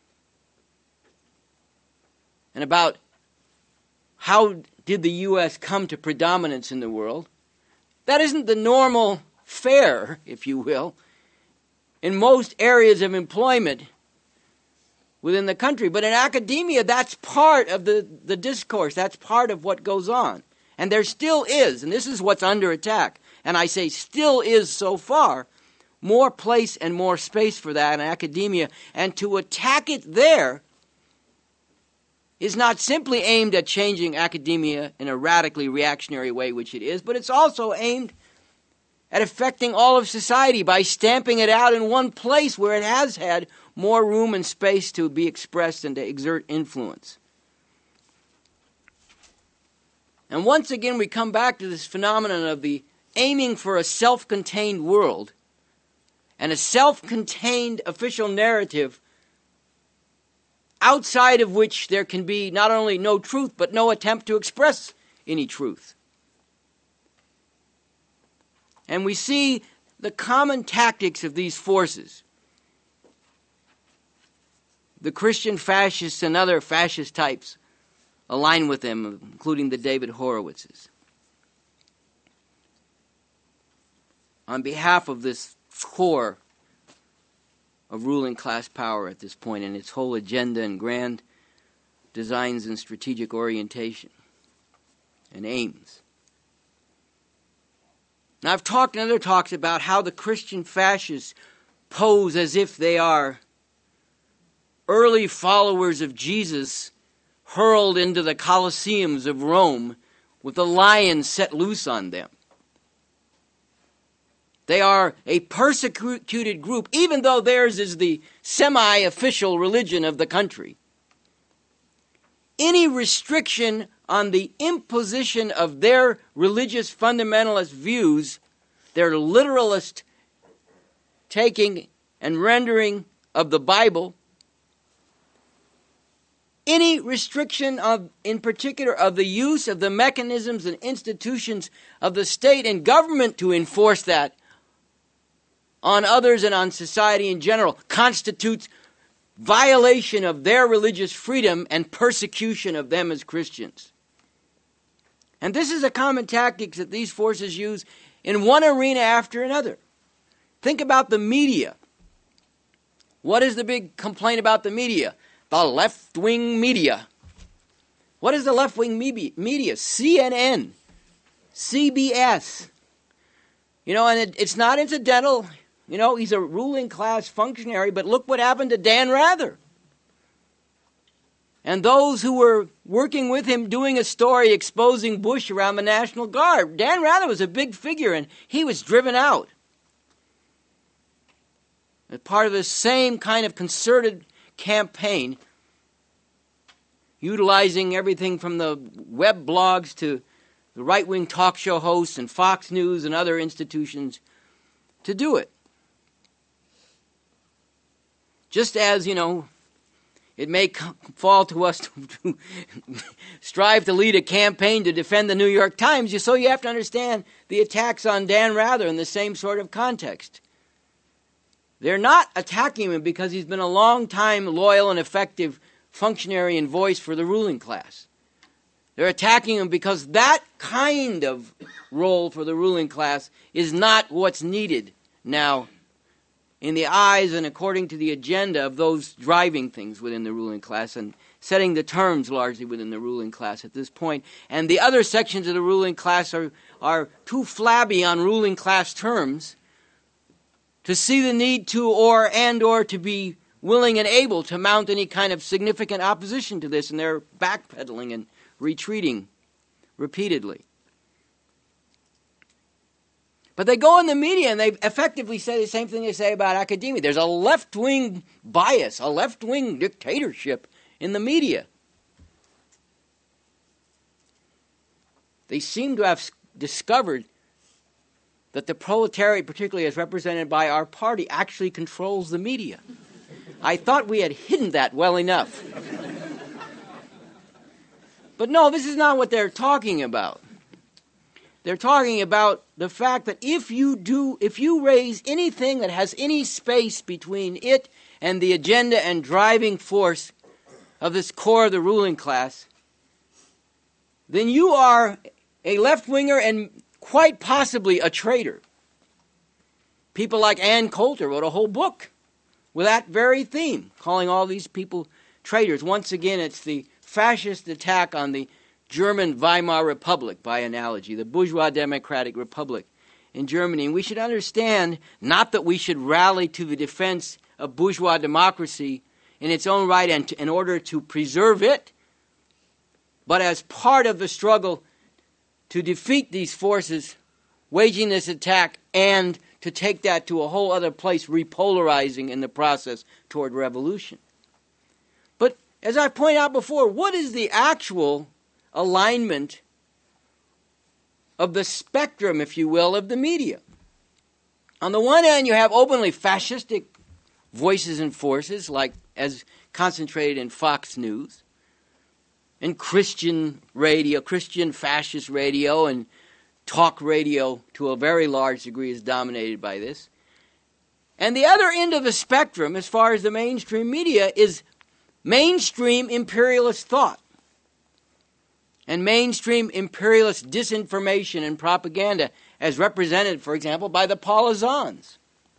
and about how did the U.S. come to predominance in the world. That isn't the normal fare, if you will, in most areas of employment within the country. But in academia, that's part of the discourse. That's part of what goes on. And there still is, and this is what's under attack, and I say still is so far, more place and more space for that in academia. And to attack it there is not simply aimed at changing academia in a radically reactionary way, which it is, but it's also aimed at affecting all of society by stamping it out in one place where it has had more room and space to be expressed and to exert influence. And once again, we come back to this phenomenon of the aiming for a self-contained world and a self-contained official narrative outside of which there can be not only no truth, but no attempt to express any truth. And we see the common tactics of these forces. The Christian fascists and other fascist types align with them, including the David Horowitzes. On behalf of this core of ruling class power at this point and its whole agenda and grand designs and strategic orientation and aims. Now, I've talked in other talks about how the Christian fascists pose as if they are early followers of Jesus hurled into the Colosseums of Rome with the lions set loose on them. They are a persecuted group, even though theirs is the semi-official religion of the country. Any restriction on the imposition of their religious fundamentalist views, their literalist taking and rendering of the Bible, any restriction of, in particular, of the use of the mechanisms and institutions of the state and government to enforce that on others and on society in general, constitutes violation of their religious freedom and persecution of them as Christians. And this is a common tactic that these forces use in one arena after another. Think about the media. What is the big complaint about the media? The left-wing media. What is the left-wing media? CNN, CBS. And it's not incidental. He's a ruling class functionary, but look what happened to Dan Rather. And those who were working with him doing a story exposing Bush around the National Guard. Dan Rather was a big figure, and he was driven out. As part of the same kind of concerted campaign utilizing everything from the web blogs to the right-wing talk show hosts and Fox News and other institutions to do it. Just as, it may fall to us to strive to lead a campaign to defend the New York Times, so you have to understand the attacks on Dan Rather in the same sort of context. They're not attacking him because he's been a long-time loyal and effective functionary and voice for the ruling class. They're attacking him because that kind of role for the ruling class is not what's needed now in the eyes and according to the agenda of those driving things within the ruling class and setting the terms largely within the ruling class at this point. And the other sections of the ruling class are too flabby on ruling class terms to see the need to or to be willing and able to mount any kind of significant opposition to this, and they're backpedaling and retreating repeatedly. But they go in the media and they effectively say the same thing they say about academia. There's a left-wing bias, a left-wing dictatorship in the media. They seem to have discovered that the proletariat, particularly as represented by our party, actually controls the media. I thought we had hidden that well enough. But no, this is not what they're talking about. They're talking about the fact that if you raise anything that has any space between it and the agenda and driving force of this core of the ruling class, then you are a left-winger and quite possibly a traitor. People like Ann Coulter wrote a whole book with that very theme, calling all these people traitors. Once again, it's the fascist attack on the German Weimar Republic, by analogy, the bourgeois democratic republic in Germany. And we should understand, not that we should rally to the defense of bourgeois democracy in its own right and in order to preserve it, but as part of the struggle to defeat these forces waging this attack and to take that to a whole other place, repolarizing in the process toward revolution. But as I pointed out before, what is the actual alignment of the spectrum, if you will, of the media? On the one hand, you have openly fascistic voices and forces, like as concentrated in Fox News, and Christian radio, Christian fascist radio, and talk radio to a very large degree is dominated by this. And the other end of the spectrum, as far as the mainstream media, is mainstream imperialist thought and mainstream imperialist disinformation and propaganda, as represented, for example, by the Paulizans.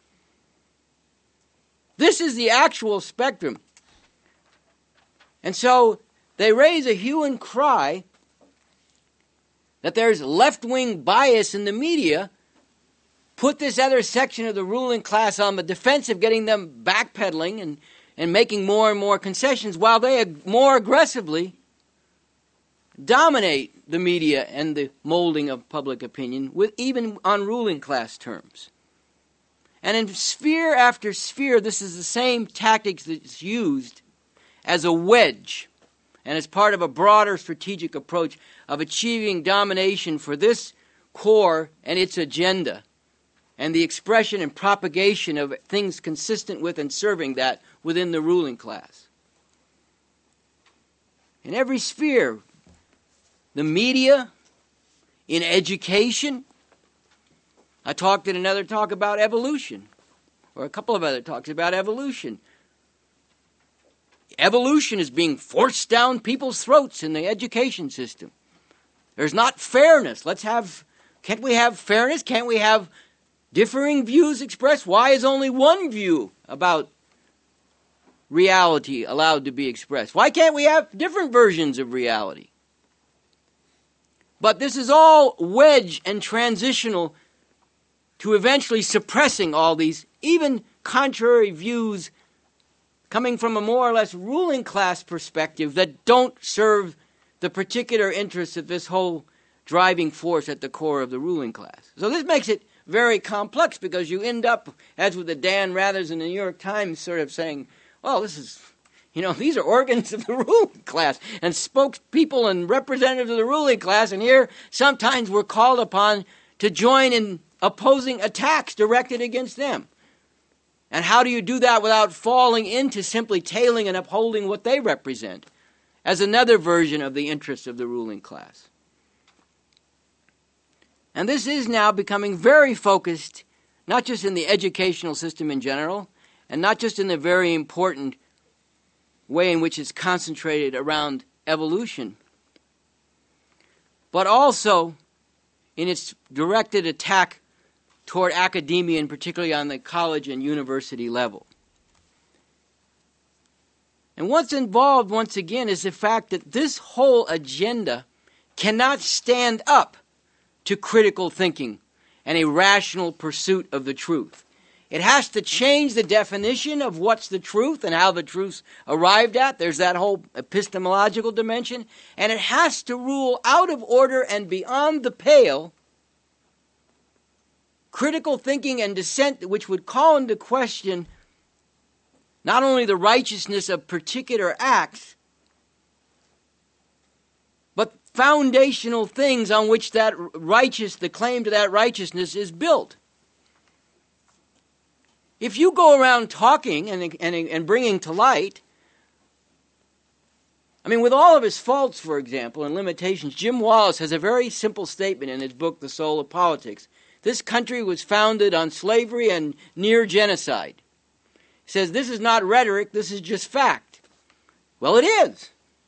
This is the actual spectrum. And so they raise a hue and cry that there's left-wing bias in the media, put this other section of the ruling class on the defensive, getting them backpedaling and making more and more concessions, while they more aggressively dominate the media and the molding of public opinion, with even on ruling class terms. And in sphere after sphere, this is the same tactics that's used as a wedge and as part of a broader strategic approach of achieving domination for this core and its agenda and the expression and propagation of things consistent with and serving that within the ruling class. In every sphere, the media, in education. I talked in another talk about evolution, or a couple of other talks about evolution. Evolution is being forced down people's throats in the education system. There's not fairness. Can't we have fairness? Can't we have differing views expressed? Why is only one view about reality allowed to be expressed? Why can't we have different versions of reality? But this is all wedge and transitional to eventually suppressing all these, even contrary views coming from a more or less ruling class perspective that don't serve the particular interests of this whole driving force at the core of the ruling class. So this makes it very complex, because you end up, as with the Dan Rathers in the New York Times, sort of saying, well, this is, These are organs of the ruling class and spokespeople and representatives of the ruling class. And here, sometimes we're called upon to join in opposing attacks directed against them. And how do you do that without falling into simply tailing and upholding what they represent as another version of the interests of the ruling class? And this is now becoming very focused, not just in the educational system in general, and not just in the very important way in which it's concentrated around evolution, but also in its directed attack toward academia, and particularly on the college and university level. And what's involved, once again, is the fact that this whole agenda cannot stand up to critical thinking and a rational pursuit of the truth. It has to change the definition of what's the truth and how the truth's arrived at. There's that whole epistemological dimension. And it has to rule out of order and beyond the pale critical thinking and dissent which would call into question not only the righteousness of particular acts, but foundational things on which the claim to that righteousness is built. If you go around talking and bringing to light, with all of his faults, for example, and limitations, Jim Wallis has a very simple statement in his book, The Soul of Politics. This country was founded on slavery and near genocide. He says, this is not rhetoric, this is just fact. Well, it is.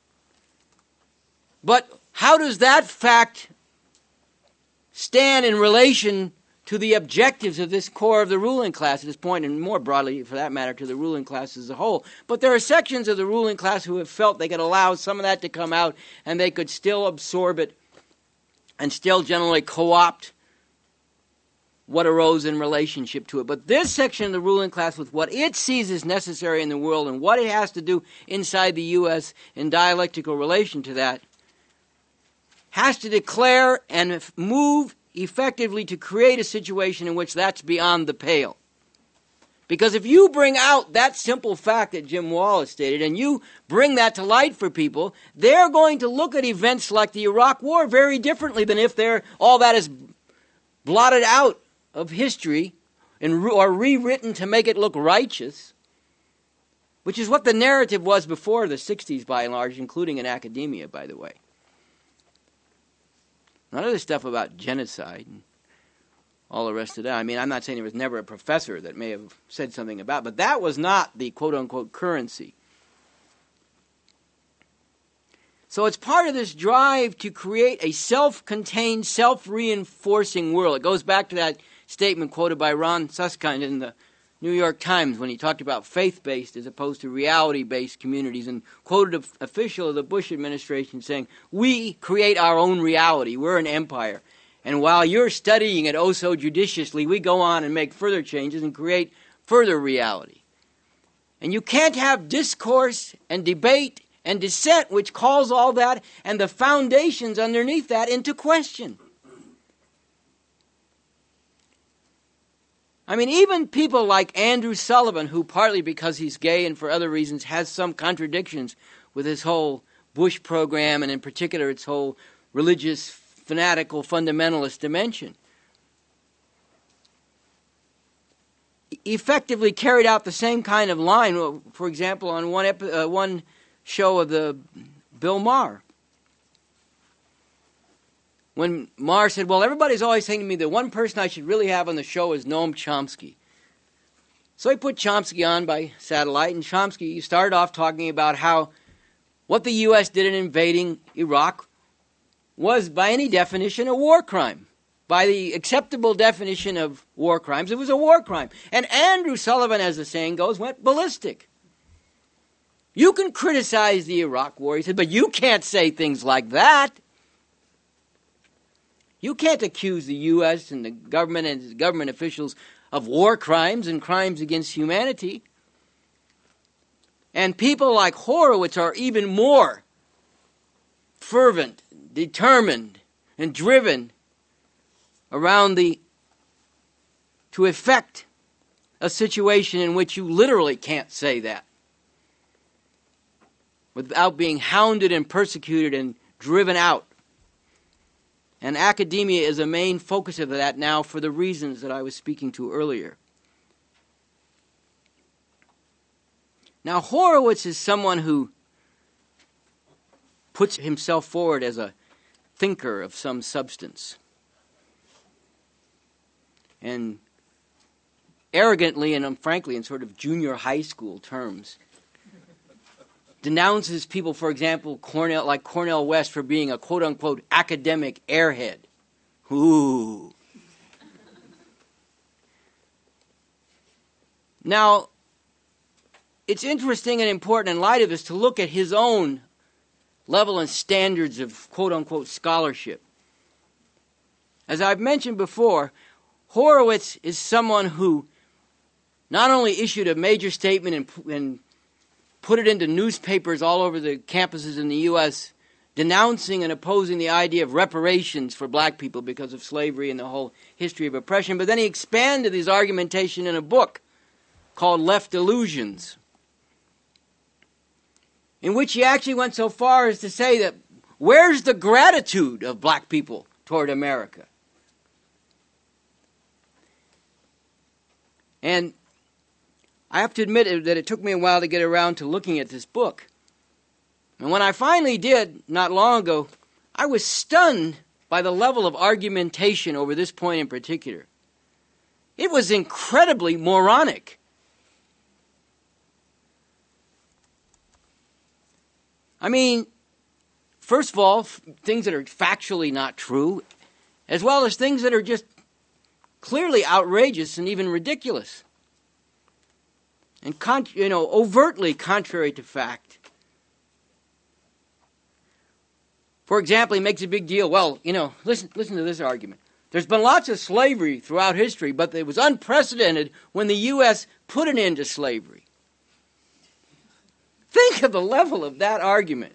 But how does that fact stand in relation to the objectives of this core of the ruling class at this point, and more broadly, for that matter, to the ruling class as a whole? But there are sections of the ruling class who have felt they could allow some of that to come out, and they could still absorb it and still generally co-opt what arose in relationship to it. But this section of the ruling class, with what it sees as necessary in the world and what it has to do inside the U.S. in dialectical relation to that, has to declare and move effectively to create a situation in which that's beyond the pale. Because if you bring out that simple fact that Jim Wallis stated, and you bring that to light for people, they're going to look at events like the Iraq War very differently than if all that is blotted out of history or rewritten to make it look righteous, which is what the narrative was before the 60s by and large, including in academia, by the way. None of this stuff about genocide and all the rest of that. I'm not saying there was never a professor that may have said something about it, but that was not the quote-unquote currency. So it's part of this drive to create a self-contained, self-reinforcing world. It goes back to that statement quoted by Ron Suskind in the New York Times when he talked about faith-based as opposed to reality-based communities, and quoted an official of the Bush administration saying, we create our own reality. We're an empire. And while you're studying it oh so judiciously, we go on and make further changes and create further reality. And you can't have discourse and debate and dissent which calls all that and the foundations underneath that into question. Even people like Andrew Sullivan, who partly because he's gay and for other reasons has some contradictions with his whole Bush program and in particular its whole religious, fanatical, fundamentalist dimension, effectively carried out the same kind of line, for example, on one show of the Bill Maher. When Maher said, well, everybody's always saying to me that one person I should really have on the show is Noam Chomsky. So he put Chomsky on by satellite, and Chomsky started off talking about how what the U.S. did in invading Iraq was, by any definition, a war crime. By the acceptable definition of war crimes, it was a war crime. And Andrew Sullivan, as the saying goes, went ballistic. You can criticize the Iraq war, he said, but you can't say things like that. You can't accuse the U.S. and the government and government officials of war crimes and crimes against humanity. And people like Horowitz are even more fervent, determined, and driven to effect a situation in which you literally can't say that. without being hounded and persecuted and driven out. And academia is a main focus of that now for the reasons that I was speaking to earlier. Now, Horowitz is someone who puts himself forward as a thinker of some substance. And arrogantly and frankly in sort of junior high school terms, denounces people, for example, like Cornel West, for being a quote-unquote academic airhead. Ooh. Now, it's interesting and important in light of this to look at his own level and standards of quote-unquote scholarship. As I've mentioned before, Horowitz is someone who not only issued a major statement and put it into newspapers all over the campuses in the U.S., denouncing and opposing the idea of reparations for black people because of slavery and the whole history of oppression, but then he expanded his argumentation in a book called Left Illusions, in which he actually went so far as to say that where's the gratitude of black people toward America? And I have to admit that it took me a while to get around to looking at this book. And when I finally did, not long ago, I was stunned by the level of argumentation over this point in particular. It was incredibly moronic. I mean, first of all, things that are factually not true, as well as things that are just clearly outrageous and even ridiculous. And overtly contrary to fact. For example, he makes a big deal. Well, listen to this argument. There's been lots of slavery throughout history, but it was unprecedented when the U.S. put an end to slavery. Think of the level of that argument.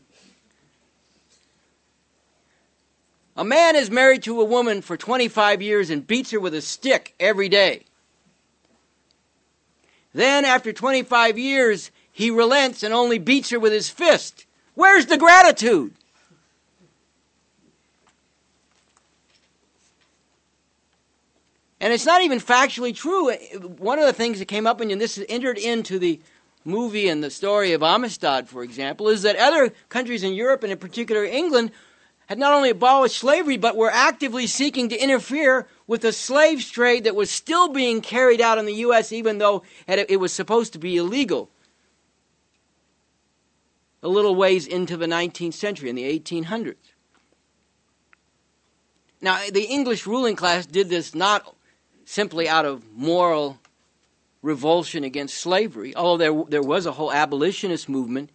A man is married to a woman for 25 years and beats her with a stick every day. Then, after 25 years, he relents and only beats her with his fist. Where's the gratitude? And it's not even factually true. One of the things that came up, and this entered into the movie and the story of Amistad, for example, is that other countries in Europe, and in particular England, had not only abolished slavery, but were actively seeking to interfere with the slave trade that was still being carried out in the U.S., even though it was supposed to be illegal, a little ways into the 19th century, in the 1800s. Now, the English ruling class did this not simply out of moral revulsion against slavery, although there was a whole abolitionist movement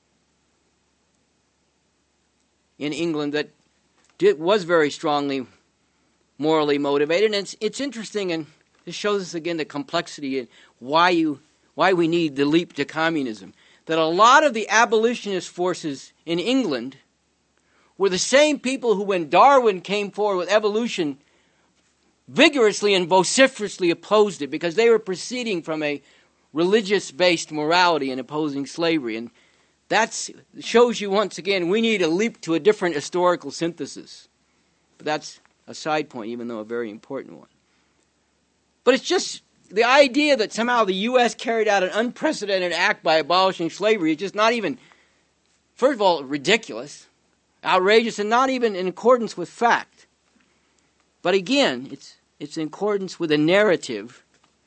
in England that was very strongly morally motivated. And it's interesting, and this shows us again the complexity and why we need the leap to communism, that a lot of the abolitionist forces in England were the same people who, when Darwin came forward with evolution, vigorously and vociferously opposed it, because they were proceeding from a religious-based morality and opposing slavery. And that shows you once again we need a leap to a different historical synthesis. But that's a side point, even though a very important one. But it's just the idea that somehow the U.S. carried out an unprecedented act by abolishing slavery is just not even, first of all, ridiculous, outrageous, and not even in accordance with fact. But again, it's in accordance with a narrative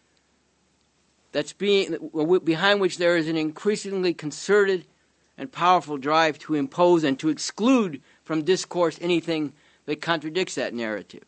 behind which there is an increasingly concerted and powerful drive to impose and to exclude from discourse anything that contradicts that narrative.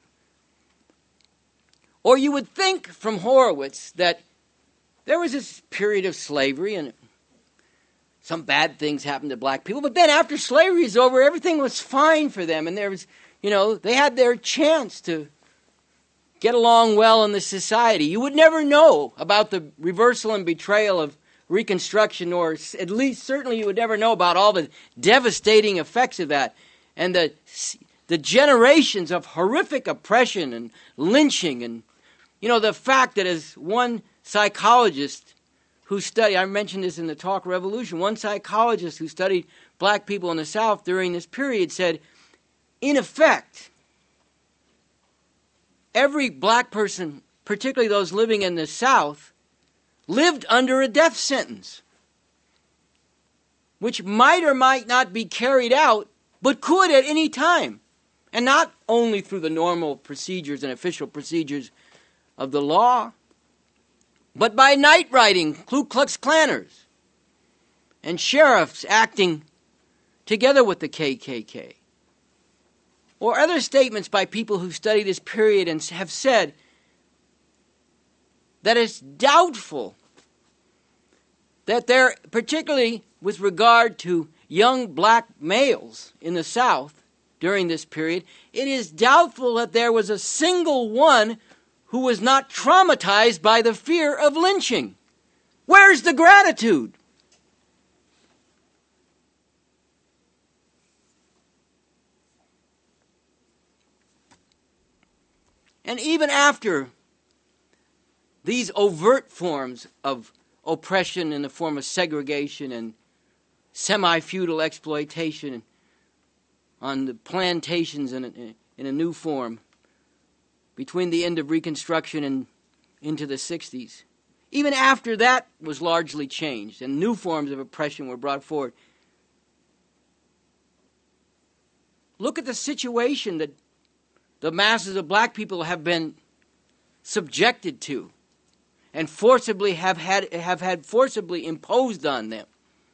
Or you would think from Horowitz that there was this period of slavery and some bad things happened to black people, but then after slavery is over, everything was fine for them, and there was, they had their chance to get along well in the society. You would never know about the reversal and betrayal of Reconstruction, or at least certainly you would never know about all the devastating effects of that, and the generations of horrific oppression and lynching, and the fact that, as one psychologist who studied, I mentioned this in the Talk Revolution, one psychologist who studied black people in the South during this period said, in effect, every black person, particularly those living in the South, lived under a death sentence, which might or might not be carried out, but could at any time. And not only through the normal procedures and official procedures of the law, but by night-riding Ku Klux Klanners and sheriffs acting together with the KKK. Or other statements by people who study this period and have said that it's doubtful that there, particularly with regard to young black males in the South during this period, it is doubtful that there was a single one who was not traumatized by the fear of lynching. Where's the gratitude? And even after these overt forms of oppression in the form of segregation and semi-feudal exploitation on the plantations in a new form between the end of Reconstruction and into the 60s, even after that was largely changed and new forms of oppression were brought forward, look at the situation that the masses of black people have been subjected to and forcibly have had forcibly imposed on them.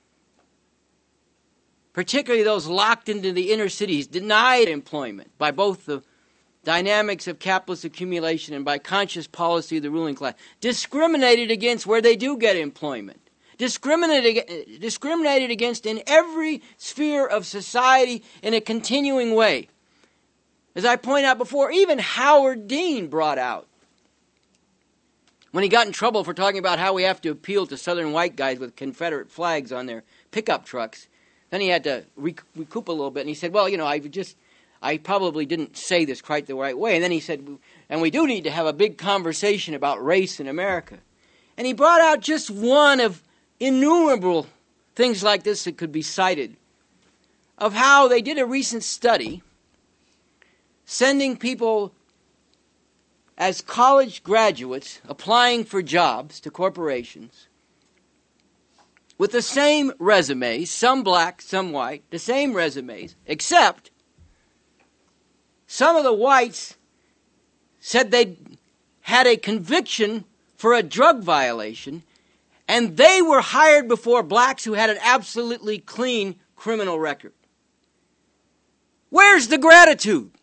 Particularly those locked into the inner cities, denied employment by both the dynamics of capitalist accumulation and by conscious policy of the ruling class, discriminated against where they do get employment, discriminated against in every sphere of society in a continuing way. As I pointed out before, even Howard Dean brought out, when he got in trouble for talking about how we have to appeal to Southern white guys with Confederate flags on their pickup trucks, then he had to recoup a little bit, and he said, well, you know, I probably didn't say this quite the right way. And then he said, and we do need to have a big conversation about race in America. And he brought out just one of innumerable things like this that could be cited, of how they did a recent study sending people as college graduates applying for jobs to corporations with the same resumes, some black, some white, the same resumes, except some of the whites said they had a conviction for a drug violation, and they were hired before blacks who had an absolutely clean criminal record. Where's the gratitude?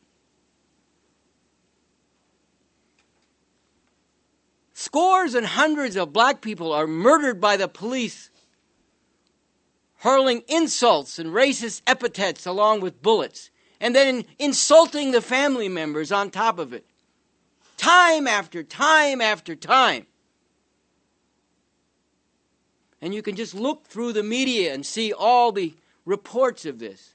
Scores and hundreds of black people are murdered by the police, hurling insults and racist epithets along with bullets, and then insulting the family members on top of it. Time after time after time. And you can just look through the media and see all the reports of this.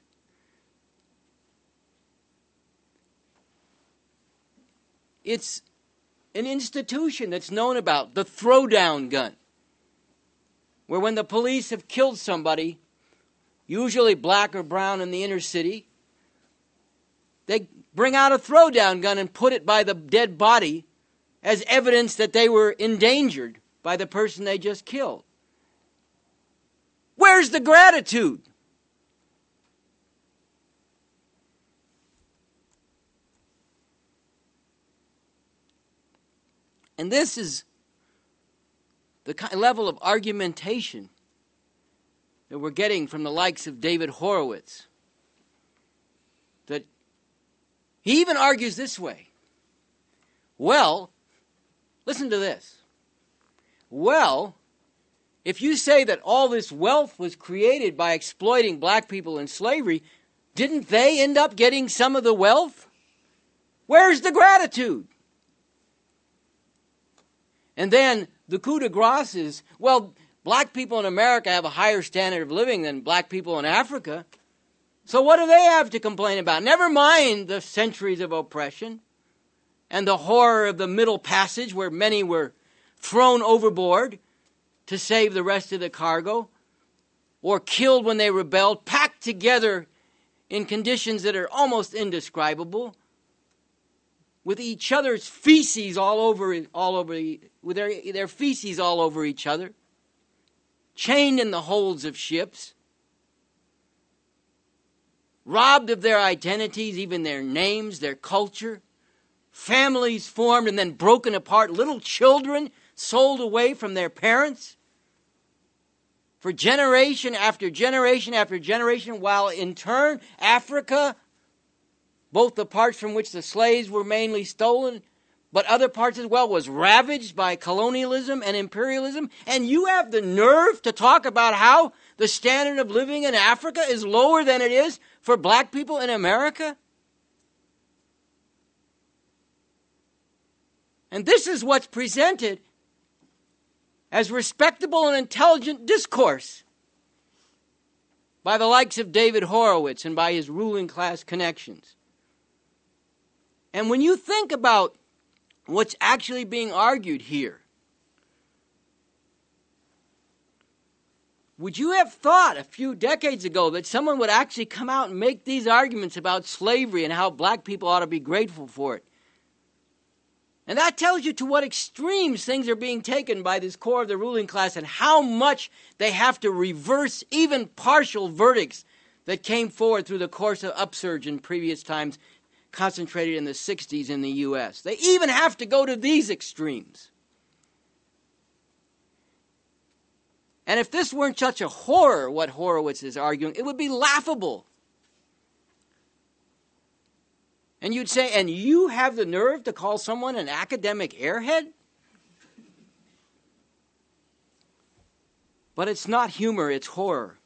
It's an institution that's known about, the throwdown gun, where when the police have killed somebody, usually black or brown in the inner city, they bring out a throwdown gun and put it by the dead body as evidence that they were endangered by the person they just killed. Where's the gratitude? And this is the kind of level of argumentation that we're getting from the likes of David Horowitz. That he even argues this way. Well, listen to this. Well, if you say that all this wealth was created by exploiting black people in slavery, didn't they end up getting some of the wealth? Where's the gratitude? And then the coup de grace is, well, black people in America have a higher standard of living than black people in Africa. So what do they have to complain about? Never mind the centuries of oppression and the horror of the Middle Passage where many were thrown overboard to save the rest of the cargo, or killed when they rebelled, packed together in conditions that are almost indescribable, with each other's feces with their feces all over each other, chained in the holds of ships, robbed of their identities, even their names, their culture, families formed and then broken apart, little children sold away from their parents for generation after generation after generation, while in turn Africa, both the parts from which the slaves were mainly stolen, but other parts as well, was ravaged by colonialism and imperialism. And you have the nerve to talk about how the standard of living in Africa is lower than it is for black people in America? And this is what's presented as respectable and intelligent discourse by the likes of David Horowitz and by his ruling class connections. And when you think about what's actually being argued here, would you have thought a few decades ago that someone would actually come out and make these arguments about slavery and how black people ought to be grateful for it? And that tells you to what extremes things are being taken by this core of the ruling class and how much they have to reverse even partial verdicts that came forward through the course of upsurge in previous times, concentrated in the 60s in the U.S. They even have to go to these extremes. And if this weren't such a horror, what Horowitz is arguing, it would be laughable. And you'd say, and you have the nerve to call someone an academic airhead? But it's not humor, it's horror.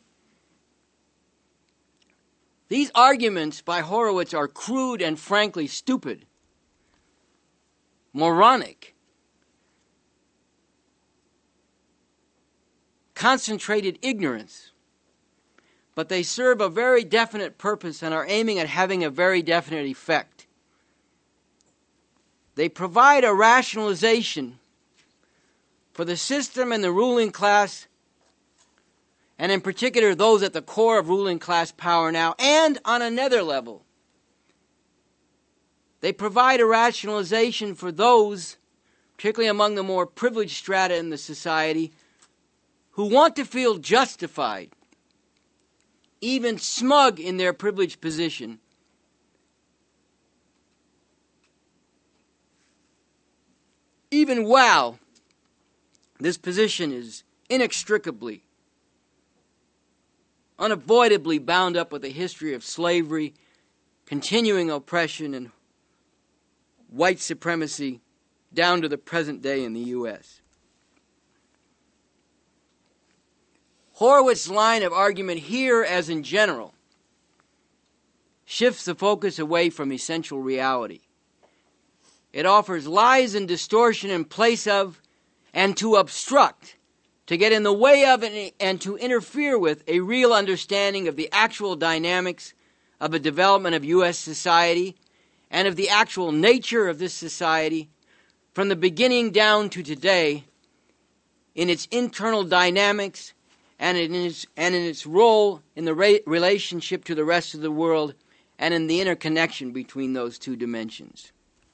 These arguments by Horowitz are crude and frankly stupid, moronic, concentrated ignorance. But they serve a very definite purpose and are aiming at having a very definite effect. They provide a rationalization for the system and the ruling class, and in particular those at the core of ruling class power now, and on another level. They provide a rationalization for those, particularly among the more privileged strata in the society, who want to feel justified, even smug in their privileged position, even while this position is inextricably, unavoidably bound up with a history of slavery, continuing oppression, and white supremacy down to the present day in the U.S. Horowitz's line of argument here, as in general, shifts the focus away from essential reality. It offers lies and distortion in place of, and to obstruct, to get in the way of, and to interfere with a real understanding of the actual dynamics of the development of U.S. society and of the actual nature of this society from the beginning down to today in its internal dynamics and in its role in the relationship to the rest of the world and in the interconnection between those two dimensions.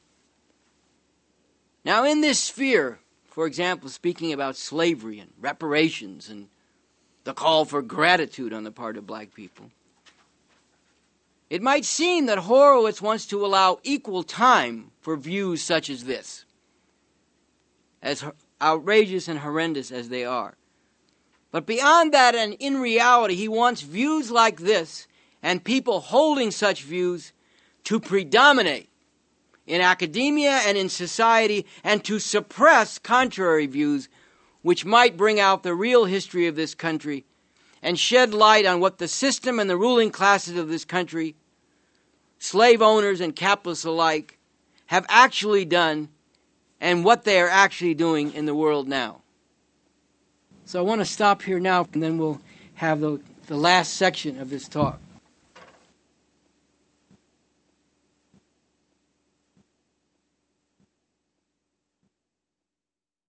Now, in this sphere, for example, speaking about slavery and reparations and the call for gratitude on the part of black people, it might seem that Horowitz wants to allow equal time for views such as this, as outrageous and horrendous as they are. But beyond that, and in reality, he wants views like this and people holding such views to predominate in academia and in society, and to suppress contrary views which might bring out the real history of this country and shed light on what the system and the ruling classes of this country, slave owners and capitalists alike, have actually done and what they are actually doing in the world now. So I want to stop here now, and then we'll have the last section of this talk.